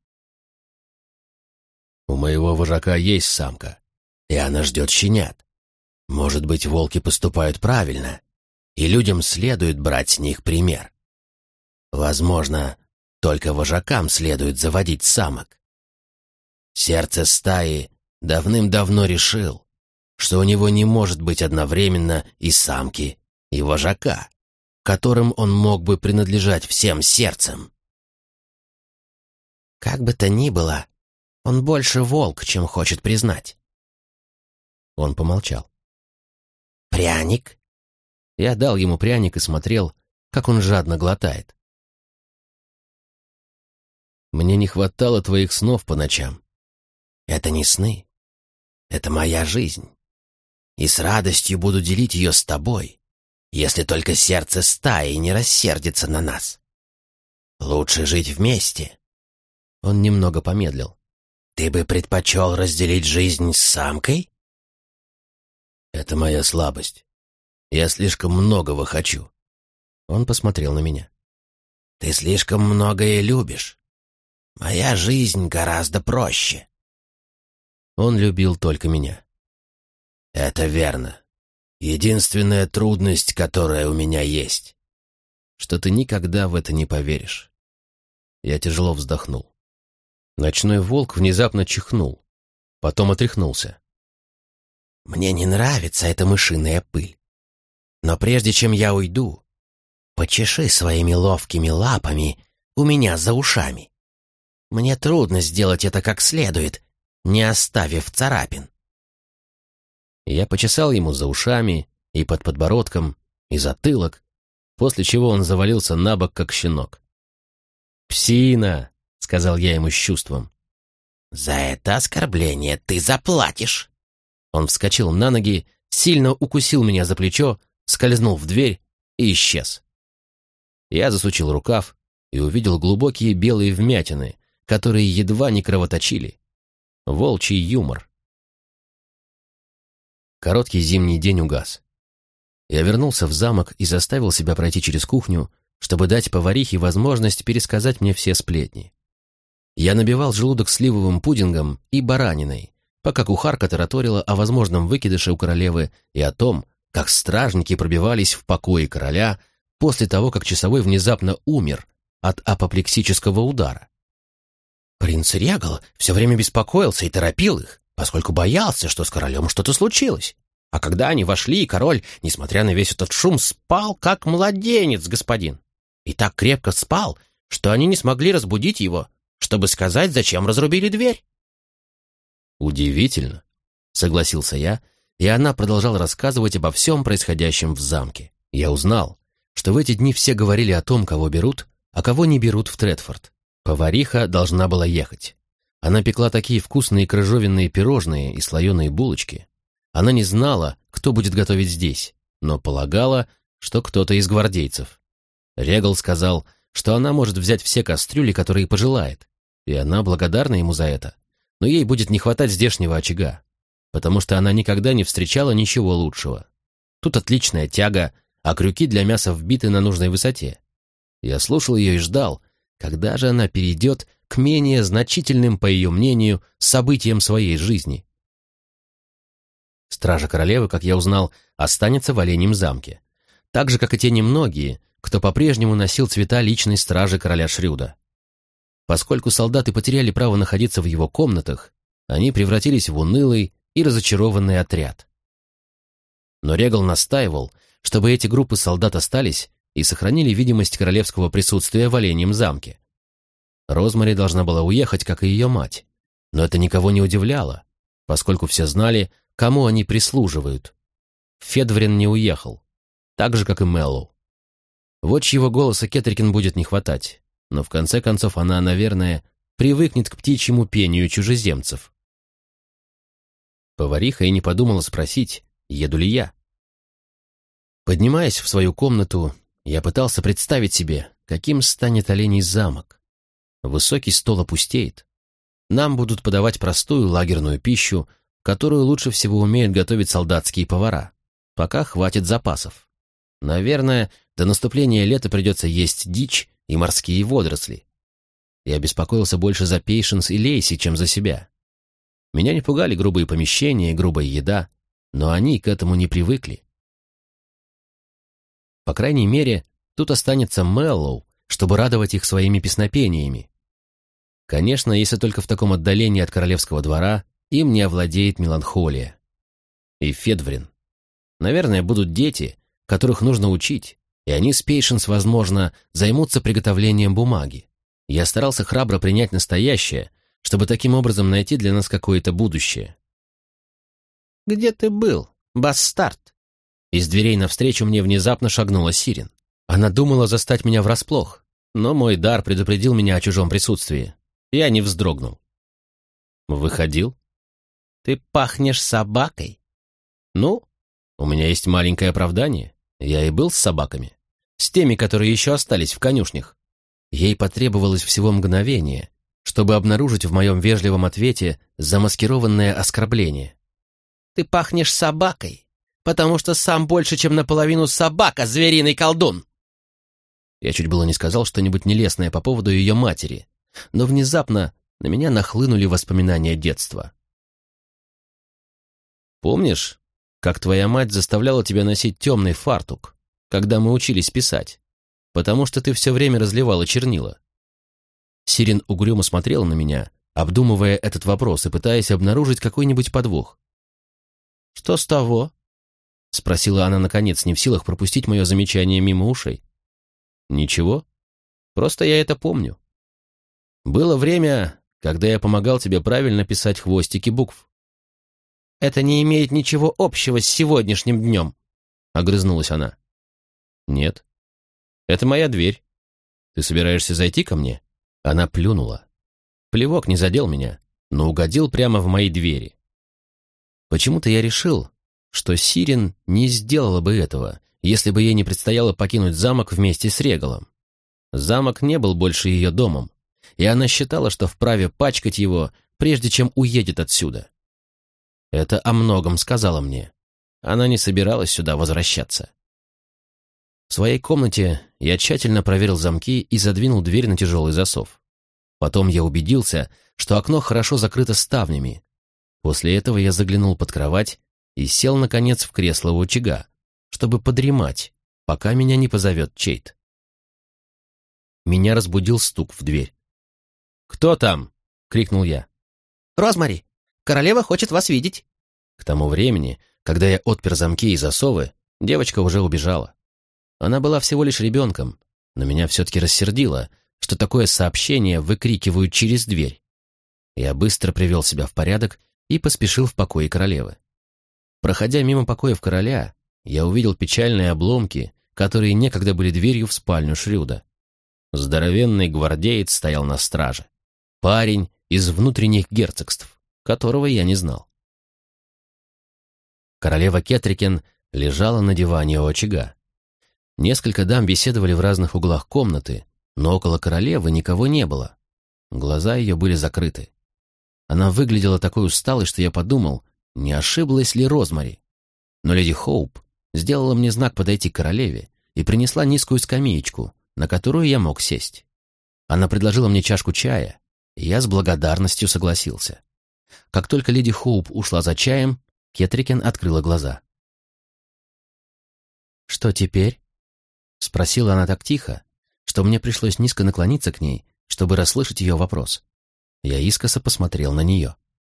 «У моего вожака есть самка, и она ждет щенят. Может быть, волки поступают правильно, и людям следует брать с них пример. Возможно, только вожакам следует заводить самок. Сердце стаи давным-давно решил, что у него не может быть одновременно и самки, и вожака, которым он мог бы принадлежать всем сердцем. Как бы то ни было, он больше волк, чем хочет признать. Он помолчал. «Пряник?» Я дал ему пряник и смотрел, как он жадно глотает. «Мне не хватало твоих снов по ночам». «Это не сны. Это моя жизнь. И с радостью буду делить ее с тобой, если только сердце стаи не рассердится на нас. Лучше жить вместе». Он немного помедлил. «Ты бы предпочел разделить жизнь с самкой?» «Это моя слабость. Я слишком многого хочу». Он посмотрел на меня. «Ты слишком многое любишь. Моя жизнь гораздо проще». Он любил только меня. «Это верно. Единственная трудность, которая у меня есть, что ты никогда в это не поверишь». Я тяжело вздохнул. Ночной волк внезапно чихнул, потом отряхнулся. «Мне не нравится эта мышиная пыль. Но прежде чем я уйду, почеши своими ловкими лапами у меня за ушами. Мне трудно сделать это как следует, не оставив царапин». Я почесал ему за ушами и под подбородком, и затылок, после чего он завалился на бок, как щенок. «Псина!» — сказал я ему с чувством. «За это оскорбление ты заплатишь!» Он вскочил на ноги, сильно укусил меня за плечо, скользнул в дверь и исчез. Я засучил рукав и увидел глубокие белые вмятины, которые едва не кровоточили. Волчий юмор. Короткий зимний день угас. Я вернулся в замок и заставил себя пройти через кухню, чтобы дать поварихе возможность пересказать мне все сплетни. Я набивал желудок сливовым пудингом и бараниной, пока кухарка тараторила о возможном выкидыше у королевы и о том, как стражники пробивались в покои короля после того, как часовой внезапно умер от апоплексического удара. Принц Регал все время беспокоился и торопил их, поскольку боялся, что с королем что-то случилось. А когда они вошли, король, несмотря на весь этот шум, спал как младенец, господин. И так крепко спал, что они не смогли разбудить его, чтобы сказать, зачем разрубили дверь. «Удивительно», — согласился я, и она продолжала рассказывать обо всем происходящем в замке. Я узнал, что в эти дни все говорили о том, кого берут, а кого не берут в Тредфорд. Повариха должна была ехать. Она пекла такие вкусные крыжовенные пирожные и слоеные булочки. Она не знала, кто будет готовить здесь, но полагала, что кто-то из гвардейцев. Регал сказал, что она может взять все кастрюли, которые пожелает, и она благодарна ему за это. Но ей будет не хватать здешнего очага, потому что она никогда не встречала ничего лучшего. Тут отличная тяга, а крюки для мяса вбиты на нужной высоте. Я слушал ее и ждал, когда же она перейдет к менее значительным, по ее мнению, событиям своей жизни. Стража королевы, как я узнал, останется в Оленьем замке, так же, как и те немногие, кто по-прежнему носил цвета личной стражи короля Шрюда. Поскольку солдаты потеряли право находиться в его комнатах, они превратились в унылый и разочарованный отряд. Но Регал настаивал, чтобы эти группы солдат остались и сохранили видимость королевского присутствия в Оленьем замке. Розмари должна была уехать, как и ее мать, но это никого не удивляло, поскольку все знали, кому они прислуживают. Федврин не уехал, так же, как и Мэллоу. Вот чьего голоса Кетрикин будет не хватать, но в конце концов она, наверное, привыкнет к птичьему пению чужеземцев. Повариха и не подумала спросить, еду ли я. Поднимаясь в свою комнату, я пытался представить себе, каким станет Оленей замок. Высокий стол опустеет. Нам будут подавать простую лагерную пищу, которую лучше всего умеют готовить солдатские повара, пока хватит запасов. Наверное, до наступления лета придется есть дичь и морские водоросли. Я беспокоился больше за Пейшенс и Лейси, чем за себя. Меня не пугали грубые помещения и грубая еда, но они к этому не привыкли. По крайней мере, тут останется Мэллоу, чтобы радовать их своими песнопениями. Конечно, если только в таком отдалении от королевского двора, им не овладеет меланхолия. И Федврин. Наверное, будут дети, которых нужно учить, и они с Пейшенс, возможно, займутся приготовлением бумаги. Я старался храбро принять настоящее, чтобы таким образом найти для нас какое-то будущее. «Где ты был, бастард?» Из дверей навстречу мне внезапно шагнула Сирен. Она думала застать меня врасплох, но мой дар предупредил меня о чужом присутствии. Я не вздрогнул. «Выходил?» «Ты пахнешь собакой?» «Ну, у меня есть маленькое оправдание. Я и был с собаками. С теми, которые еще остались в конюшнях». Ей потребовалось всего мгновение, чтобы обнаружить в моем вежливом ответе замаскированное оскорбление. «Ты пахнешь собакой, потому что сам больше, чем наполовину собака, звериный колдун!» Я чуть было не сказал что-нибудь нелестное по поводу ее матери, но внезапно на меня нахлынули воспоминания детства. «Помнишь, как твоя мать заставляла тебя носить темный фартук, когда мы учились писать, потому что ты все время разливала чернила?» Сирен угрюмо смотрела на меня, обдумывая этот вопрос и пытаясь обнаружить какой-нибудь подвох. «Что с того?» — спросила она, наконец, не в силах пропустить мое замечание мимо ушей. «Ничего. Просто я это помню. Было время, когда я помогал тебе правильно писать хвостики букв». «Это не имеет ничего общего с сегодняшним днем», — огрызнулась она. «Нет. Это моя дверь. Ты собираешься зайти ко мне?» Она плюнула. Плевок не задел меня, но угодил прямо в мои двери. Почему-то я решил, что Сирен не сделала бы этого, если бы ей не предстояло покинуть замок вместе с Регалом. Замок не был больше ее домом, и она считала, что вправе пачкать его, прежде чем уедет отсюда. Это о многом сказала мне. Она не собиралась сюда возвращаться. В своей комнате я тщательно проверил замки и задвинул дверь на тяжелый засов. Потом я убедился, что окно хорошо закрыто ставнями. После этого я заглянул под кровать и сел, наконец, в кресло у очага, чтобы подремать, пока меня не позовет Чейт. Меня разбудил стук в дверь. «Кто там?» — крикнул я. «Розмари, королева хочет вас видеть». К тому времени, когда я отпер замки и засовы, девочка уже убежала. Она была всего лишь ребенком, но меня все-таки рассердило, что такое сообщение выкрикивают через дверь. Я быстро привел себя в порядок и поспешил в покои королевы. Проходя мимо покоев короля, я увидел печальные обломки, которые некогда были дверью в спальню Шрюда. Здоровенный гвардеец стоял на страже. Парень из внутренних герцогств, которого я не знал. Королева Кетрикен лежала на диване у очага. Несколько дам беседовали в разных углах комнаты, но около королевы никого не было. Глаза ее были закрыты. Она выглядела такой усталой, что я подумал, не ошиблась ли Розмари. Но леди Хоуп сделала мне знак подойти к королеве и принесла низкую скамеечку, на которую я мог сесть. Она предложила мне чашку чая, и я с благодарностью согласился. Как только леди Хоуп ушла за чаем, Кетрикен открыла глаза. «Что теперь?» — спросила она так тихо, что мне пришлось низко наклониться к ней, чтобы расслышать ее вопрос. Я искоса посмотрел на нее.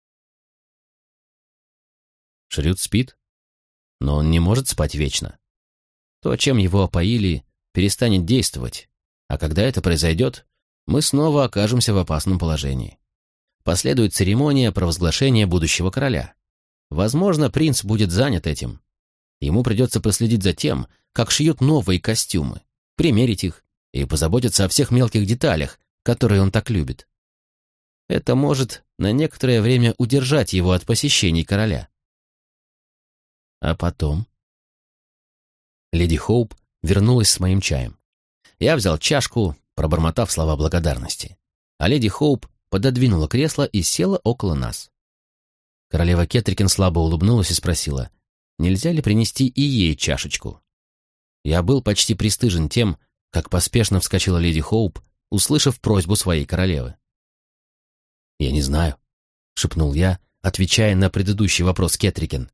Шрюд спит, но он не может спать вечно. То, чем его опоили, перестанет действовать, а когда это произойдет, мы снова окажемся в опасном положении. Последует церемония провозглашения будущего короля. Возможно, принц будет занят этим. Ему придется проследить за тем, как шьют новые костюмы, примерить их и позаботиться о всех мелких деталях, которые он так любит. Это может на некоторое время удержать его от посещений короля. А потом... Леди Хоуп вернулась с моим чаем. Я взял чашку, пробормотав слова благодарности. А леди Хоуп пододвинула кресло и села около нас. Королева Кетрикен слабо улыбнулась и спросила, нельзя ли принести и ей чашечку. Я был почти пристыжен тем, как поспешно вскочила леди Хоуп, услышав просьбу своей королевы. «Я не знаю», — шепнул я, отвечая на предыдущий вопрос Кетрикен.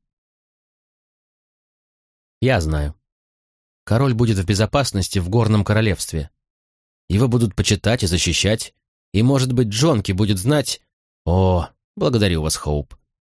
«Я знаю. Король будет в безопасности в горном королевстве. Его будут почитать и защищать, и, может быть, Джонки будет знать... О, благодарю вас, Хоуп.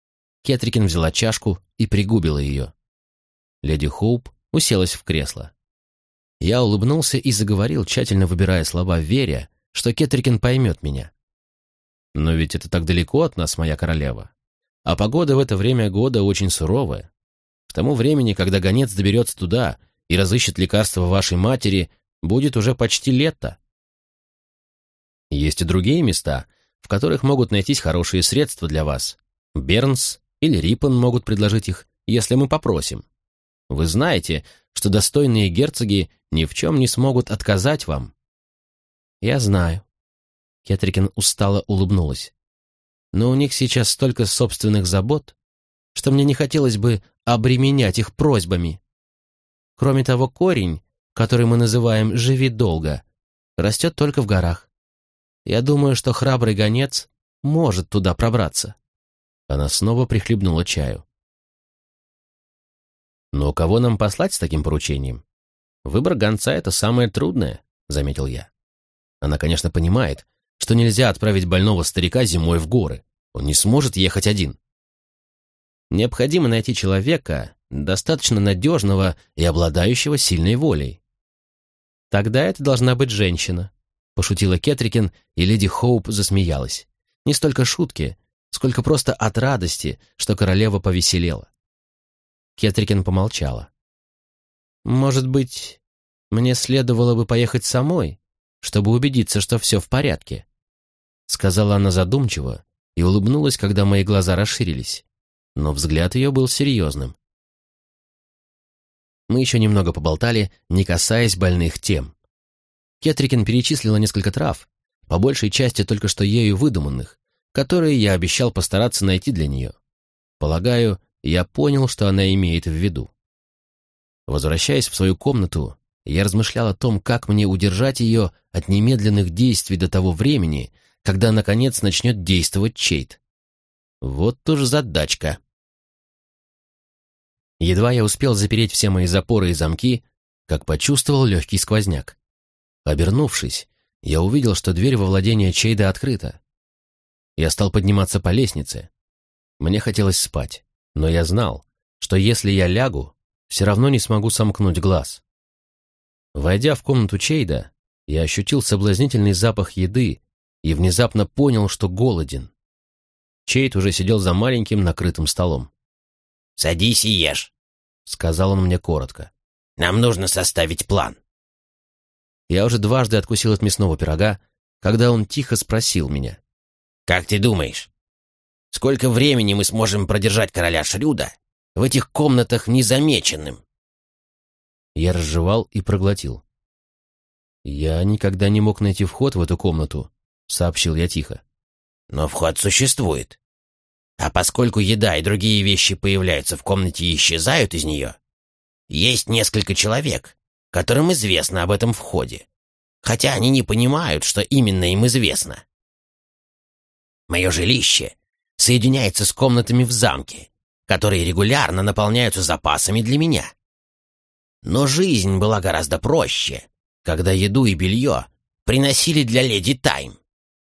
Кетрикин взяла чашку и пригубила ее. Леди Хоуп уселась в кресло. Я улыбнулся и заговорил, тщательно выбирая слова, веря, что Кетрикин поймет меня. «Но ведь это так далеко от нас, моя королева. А погода в это время года очень суровая. К тому времени, когда гонец доберется туда и разыщет лекарство вашей матери, будет уже почти лето. Есть и другие места, в которых могут найтись хорошие средства для вас. Бернс или Риппен могут предложить их, если мы попросим. Вы знаете, что достойные герцоги ни в чем не смогут отказать вам». «Я знаю». Кетрикин устало улыбнулась. «Но у них сейчас столько собственных забот, что мне не хотелось бы обременять их просьбами. Кроме того, корень, который мы называем «живи долго», растет только в горах. Я думаю, что храбрый гонец может туда пробраться». Она снова прихлебнула чаю. «Но кого нам послать с таким поручением? Выбор гонца — это самое трудное», — заметил я. «Она, конечно, понимает, что нельзя отправить больного старика зимой в горы. Он не сможет ехать один. Необходимо найти человека, достаточно надежного и обладающего сильной волей». «Тогда это должна быть женщина», — пошутила Кетрикин, и леди Хоуп засмеялась. Не столько шутки, сколько просто от радости, что королева повеселела. Кетрикин помолчала. «Может быть, мне следовало бы поехать самой, чтобы убедиться, что все в порядке?» Сказала она задумчиво и улыбнулась, когда мои глаза расширились, но взгляд ее был серьезным. Мы еще немного поболтали, не касаясь больных тем. Кетрикин перечислила несколько трав, по большей части только что ею выдуманных, которые я обещал постараться найти для нее. Полагаю, я понял, что она имеет в виду. Возвращаясь в свою комнату, я размышлял о том, как мне удержать ее от немедленных действий до того времени, когда, наконец, начнет действовать Чейд. Вот уж задачка. Едва я успел запереть все мои запоры и замки, как почувствовал легкий сквозняк. Обернувшись, я увидел, что дверь во владение Чейда открыта. Я стал подниматься по лестнице. Мне хотелось спать, но я знал, что если я лягу, все равно не смогу сомкнуть глаз. Войдя в комнату Чейда, я ощутил соблазнительный запах еды и внезапно понял, что голоден. Чейд уже сидел за маленьким накрытым столом. «Садись и ешь», — сказал он мне коротко. «Нам нужно составить план». Я уже дважды откусил от мясного пирога, когда он тихо спросил меня. «Как ты думаешь, сколько времени мы сможем продержать короля Шрюда в этих комнатах незамеченным?» Я разжевал и проглотил. «Я никогда не мог найти вход в эту комнату», — сообщил я тихо. «Но вход существует. А поскольку еда и другие вещи появляются в комнате и исчезают из нее, есть несколько человек, которым известно об этом входе, хотя они не понимают, что именно им известно. Мое жилище соединяется с комнатами в замке, которые регулярно наполняются запасами для меня. Но жизнь была гораздо проще, когда еду и белье приносили для леди Тайм.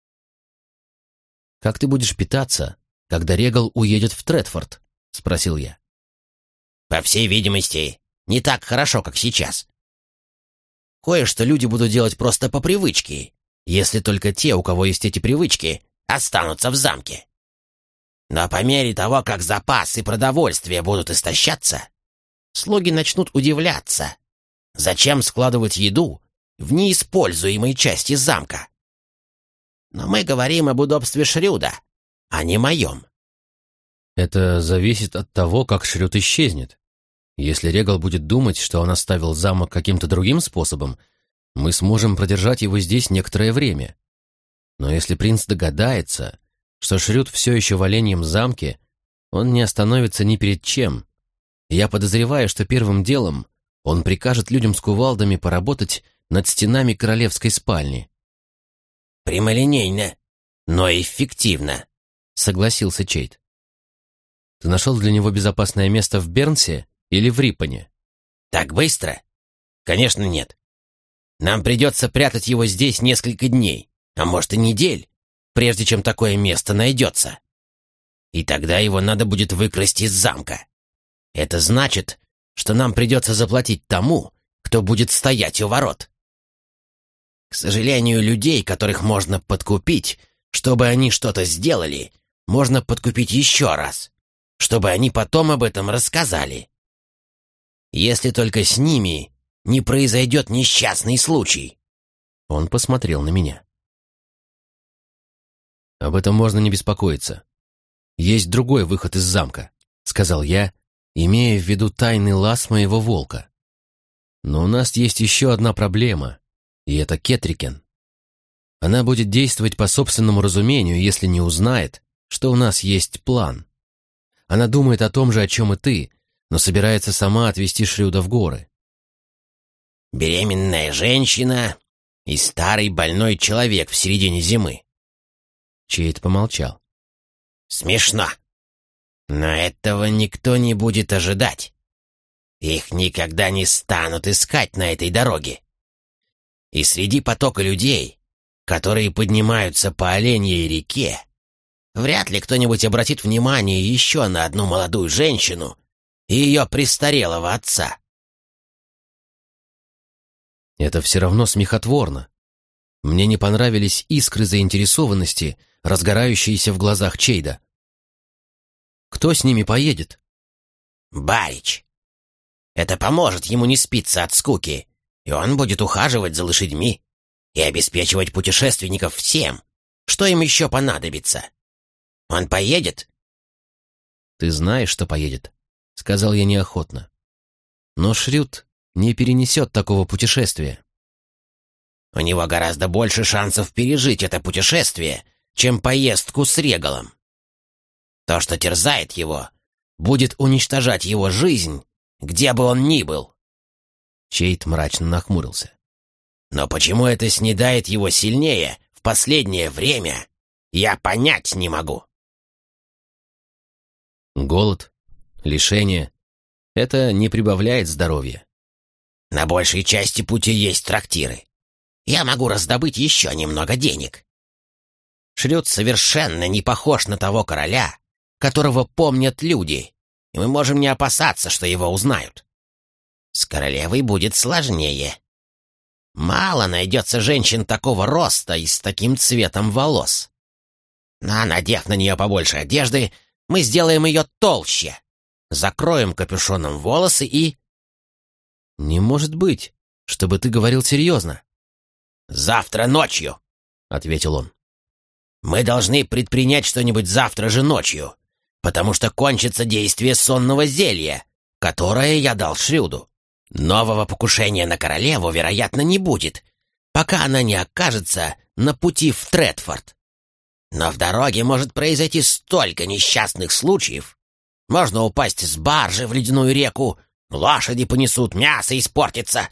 «Как ты будешь питаться, когда Регал уедет в Тредфорд?» — спросил я. «По всей видимости, не так хорошо, как сейчас. Кое-что люди будут делать просто по привычке, если только те, у кого есть эти привычки, останутся в замке. Но по мере того, как запасы продовольствия будут истощаться, слуги начнут удивляться, зачем складывать еду в неиспользуемой части замка. Но мы говорим об удобстве Шрюда, а не моем». «Это зависит от того, как Шрюд исчезнет. Если Регал будет думать, что он оставил замок каким-то другим способом, мы сможем продержать его здесь некоторое время. Но если принц догадается, что Шрюд все еще в Оленьем замке, он не остановится ни перед чем. Я подозреваю, что первым делом он прикажет людям с кувалдами поработать над стенами королевской спальни». «Прямолинейно, но эффективно», — согласился Чейд. «Ты нашел для него безопасное место в Бернсе или в Риппене?» «Так быстро? Конечно, нет. Нам придется прятать его здесь несколько дней, а может и недель, прежде чем такое место найдется». и тогда его надо будет выкрасть из замка. Это значит, что нам придется заплатить тому, кто будет стоять у ворот. К сожалению, людей, которых можно подкупить, чтобы они что-то сделали, можно подкупить еще раз, чтобы они потом об этом рассказали. Если только с ними не произойдет несчастный случай. Он посмотрел на меня. «Об этом можно не беспокоиться. Есть другой выход из замка», — сказал я, имея в виду тайный лаз моего волка. «Но у нас есть еще одна проблема, и это Кетрикен. Она будет действовать по собственному разумению, если не узнает, что у нас есть план. Она думает о том же, о чем и ты, но собирается сама отвезти Шрюда в горы». «Беременная женщина и старый больной человек в середине зимы». Чейд помолчал. «Смешно. Но этого никто не будет ожидать. Их никогда не станут искать на этой дороге. И среди потока людей, которые поднимаются по Оленьей реке, вряд ли кто-нибудь обратит внимание еще на одну молодую женщину и ее престарелого отца». Это все равно смехотворно. Мне не понравились искры заинтересованности, разгорающиеся в глазах Чейда. «Кто с ними поедет?» «Барич. Это поможет ему не спиться от скуки, и он будет ухаживать за лошадьми и обеспечивать путешественников всем, что им еще понадобится. Он поедет?» «Ты знаешь, что поедет», — сказал я неохотно. «Но Шрюд не перенесет такого путешествия». «У него гораздо больше шансов пережить это путешествие, чем поездку с Регалом. То, что терзает его, будет уничтожать его жизнь, где бы он ни был». Чейд мрачно нахмурился. «Но почему это снедает его сильнее в последнее время, я понять не могу». Голод, лишение — это не прибавляет здоровья. «На большей части пути есть трактиры. Я могу раздобыть еще немного денег. Шрюд совершенно не похож на того короля, которого помнят люди, и мы можем не опасаться, что его узнают. С королевой будет сложнее. Мало найдется женщин такого роста и с таким цветом волос. Но, надев на нее побольше одежды, мы сделаем ее толще, закроем капюшоном волосы и...» «Не может быть, чтобы ты говорил серьезно». «Завтра ночью», — ответил он. «Мы должны предпринять что-нибудь завтра же ночью, потому что кончится действие сонного зелья, которое я дал Шрюду. Нового покушения на королеву, вероятно, не будет, пока она не окажется на пути в Тредфорд. Но в дороге может произойти столько несчастных случаев. Можно упасть с баржи в ледяную реку, лошади понесут, мясо испортится.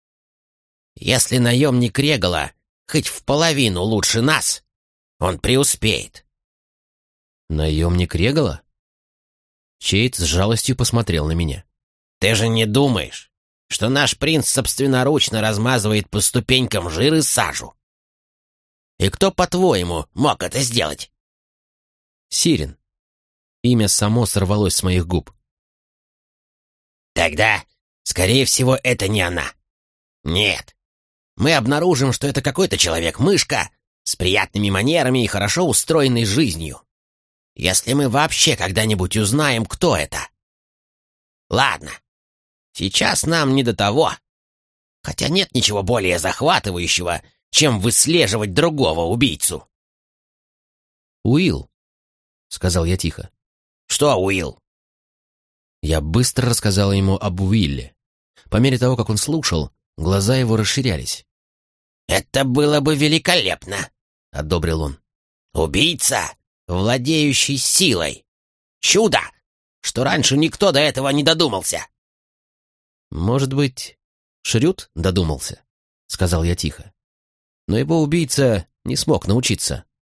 Если наемник Регала хоть в половину лучше нас, он преуспеет». «Наемник Регала?» Чейд с жалостью посмотрел на меня. «Ты же не думаешь, что наш принц собственноручно размазывает по ступенькам жир и сажу? И кто, по-твоему, мог это сделать?» «Сирен». Имя само сорвалось с моих губ. «Тогда, скорее всего, это не она. Нет. Мы обнаружим, что это какой-то человек-мышка с приятными манерами и хорошо устроенной жизнью. Если мы вообще когда-нибудь узнаем, кто это. Ладно, сейчас нам не до того. Хотя нет ничего более захватывающего, чем выслеживать другого убийцу». «Уилл», — сказал я тихо. «Что, Уилл?» Я быстро рассказал ему об Уилле. По мере того, как он слушал, глаза его расширялись. «Это было бы великолепно», — одобрил он. «Убийца, владеющий силой. Чудо, что раньше никто до этого не додумался». «Может быть, Шрюд додумался», — сказал я тихо. «Но его убийца не смог научиться».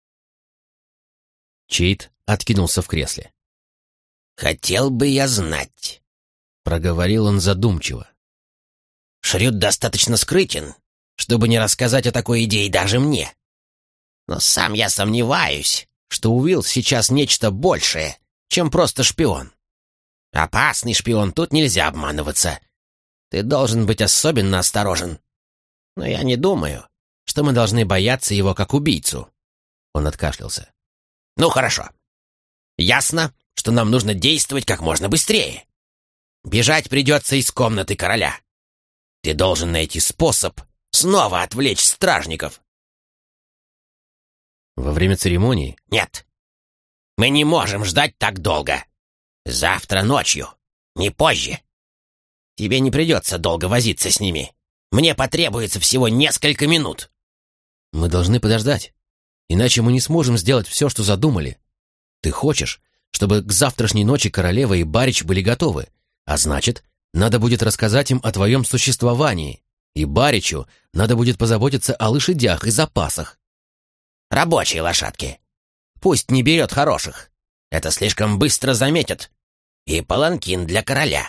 Чейд откинулся в кресле. «Хотел бы я знать», — проговорил он задумчиво. «Шрюд достаточно скрытен, чтобы не рассказать о такой идее даже мне. Но сам я сомневаюсь, что Уилл сейчас нечто большее, чем просто шпион. Опасный шпион, тут нельзя обманываться. Ты должен быть особенно осторожен. Но я не думаю, что мы должны бояться его как убийцу». Он откашлялся. «Ну, хорошо. Ясно, что нам нужно действовать как можно быстрее. Бежать придется из комнаты короля. Ты должен найти способ снова отвлечь стражников». «Во время церемонии?» «Нет. Мы не можем ждать так долго. Завтра ночью, не позже. Тебе не придется долго возиться с ними. Мне потребуется всего несколько минут». «Мы должны подождать, иначе мы не сможем сделать все, что задумали. Ты хочешь, чтобы к завтрашней ночи королева и барич были готовы, а значит, надо будет рассказать им о твоем существовании, и баричу надо будет позаботиться о лошадях и запасах». «Рабочие лошадки. Пусть не берет хороших. Это слишком быстро заметят. И паланкин для короля».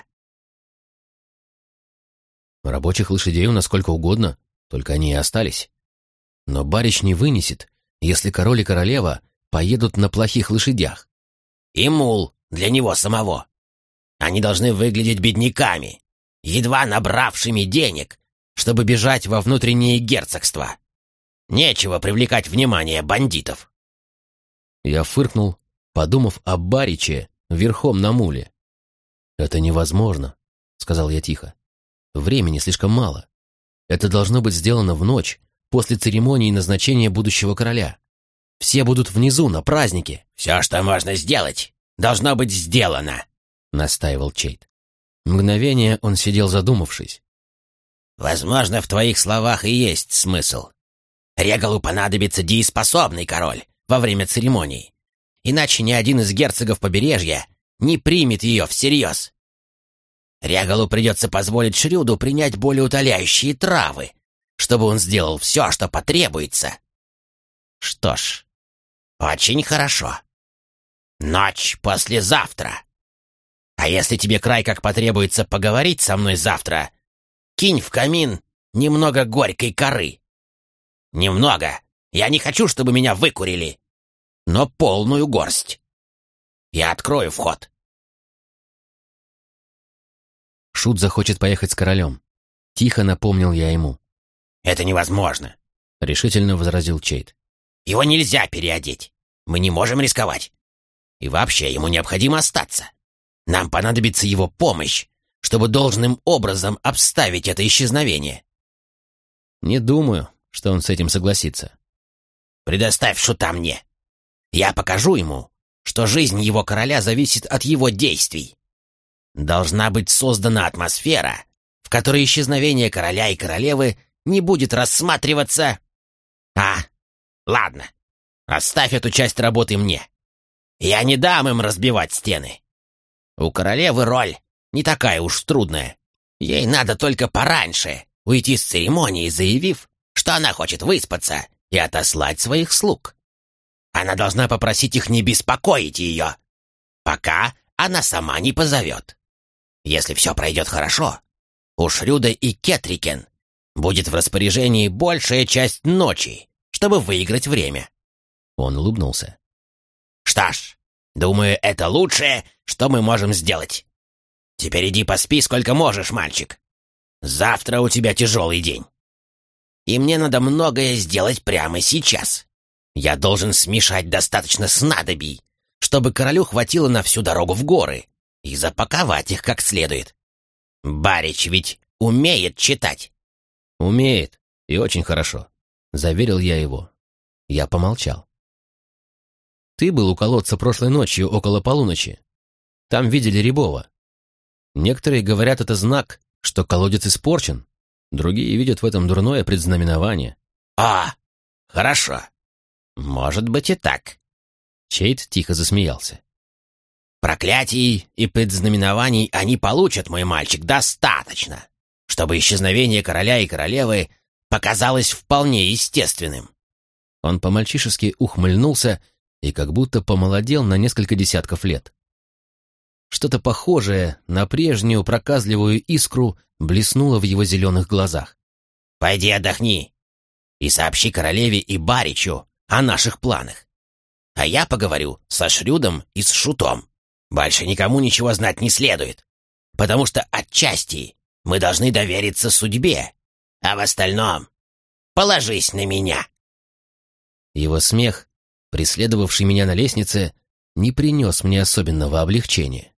«Рабочих лошадей у нас сколько угодно, только они и остались. Но барич не вынесет, если король и королева поедут на плохих лошадях». «И мул для него самого. Они должны выглядеть бедняками, едва набравшими денег, чтобы бежать во внутренние герцогства. Нечего привлекать внимание бандитов». Я фыркнул, подумав о бариче верхом на муле. «Это невозможно», — сказал я тихо. «Времени слишком мало. Это должно быть сделано в ночь, после церемонии назначения будущего короля. Все будут внизу, на празднике». «Все, что можно сделать, должно быть сделано», — настаивал Чейд. Мгновение он сидел задумавшись. «Возможно, в твоих словах и есть смысл. Регалу понадобится дееспособный король во время церемонии, иначе ни один из герцогов побережья не примет ее всерьез. Регалу придется позволить Шрюду принять болеутоляющие травы, чтобы он сделал все, что потребуется. Что ж, очень хорошо. Ночь послезавтра. А если тебе край как потребуется поговорить со мной завтра, кинь в камин немного горькой коры. Немного. Я не хочу, чтобы меня выкурили, но полную горсть. Я открою вход». Шут захочет поехать с королем. Тихо напомнил я ему. «Это невозможно», — решительно возразил Чейд. «Его нельзя переодеть. Мы не можем рисковать. И вообще ему необходимо остаться. Нам понадобится его помощь, чтобы должным образом обставить это исчезновение». «Не думаю, что он с этим согласится». «Предоставь Шута мне. Я покажу ему, что жизнь его короля зависит от его действий. Должна быть создана атмосфера, в которой исчезновение короля и королевы не будет рассматриваться...» Ладно, оставь эту часть работы мне. Я не дам им разбивать стены. У королевы роль не такая уж трудная. Ей надо только пораньше уйти с церемонии, заявив, что она хочет выспаться и отослать своих слуг. Она должна попросить их не беспокоить ее, пока она сама не позовет. Если все пройдет хорошо, у Шрюда и Кетрикен будет в распоряжении большая часть ночи, чтобы выиграть время». Он улыбнулся. «Что ж, думаю, это лучшее, что мы можем сделать. Теперь иди поспи сколько можешь, мальчик. Завтра у тебя тяжелый день. И мне надо многое сделать прямо сейчас. Я должен смешать достаточно снадобий, чтобы королю хватило на всю дорогу в горы, и запаковать их как следует. Барич ведь умеет читать». «Умеет, и очень хорошо», — заверил я его. Я помолчал. «Ты был у колодца прошлой ночью около полуночи. Там видели Рябова. Некоторые говорят, это знак, что колодец испорчен. Другие видят в этом дурное предзнаменование». Хорошо. Может быть и так». Чейд тихо засмеялся. «Проклятий и предзнаменований они получат, мой мальчик, достаточно, чтобы исчезновение короля и королевы показалось вполне естественным». Он по-мальчишески ухмыльнулся и как будто помолодел на несколько десятков лет. Что-то похожее на прежнюю проказливую искру блеснуло в его зеленых глазах. «Пойди отдохни и сообщи королеве и баричу о наших планах. а я поговорю со Шрюдом и с Шутом. Больше никому ничего знать не следует, потому что отчасти мы должны довериться судьбе, а в остальном положись на меня». Его смех, преследовавший меня на лестнице, не принес мне особенного облегчения.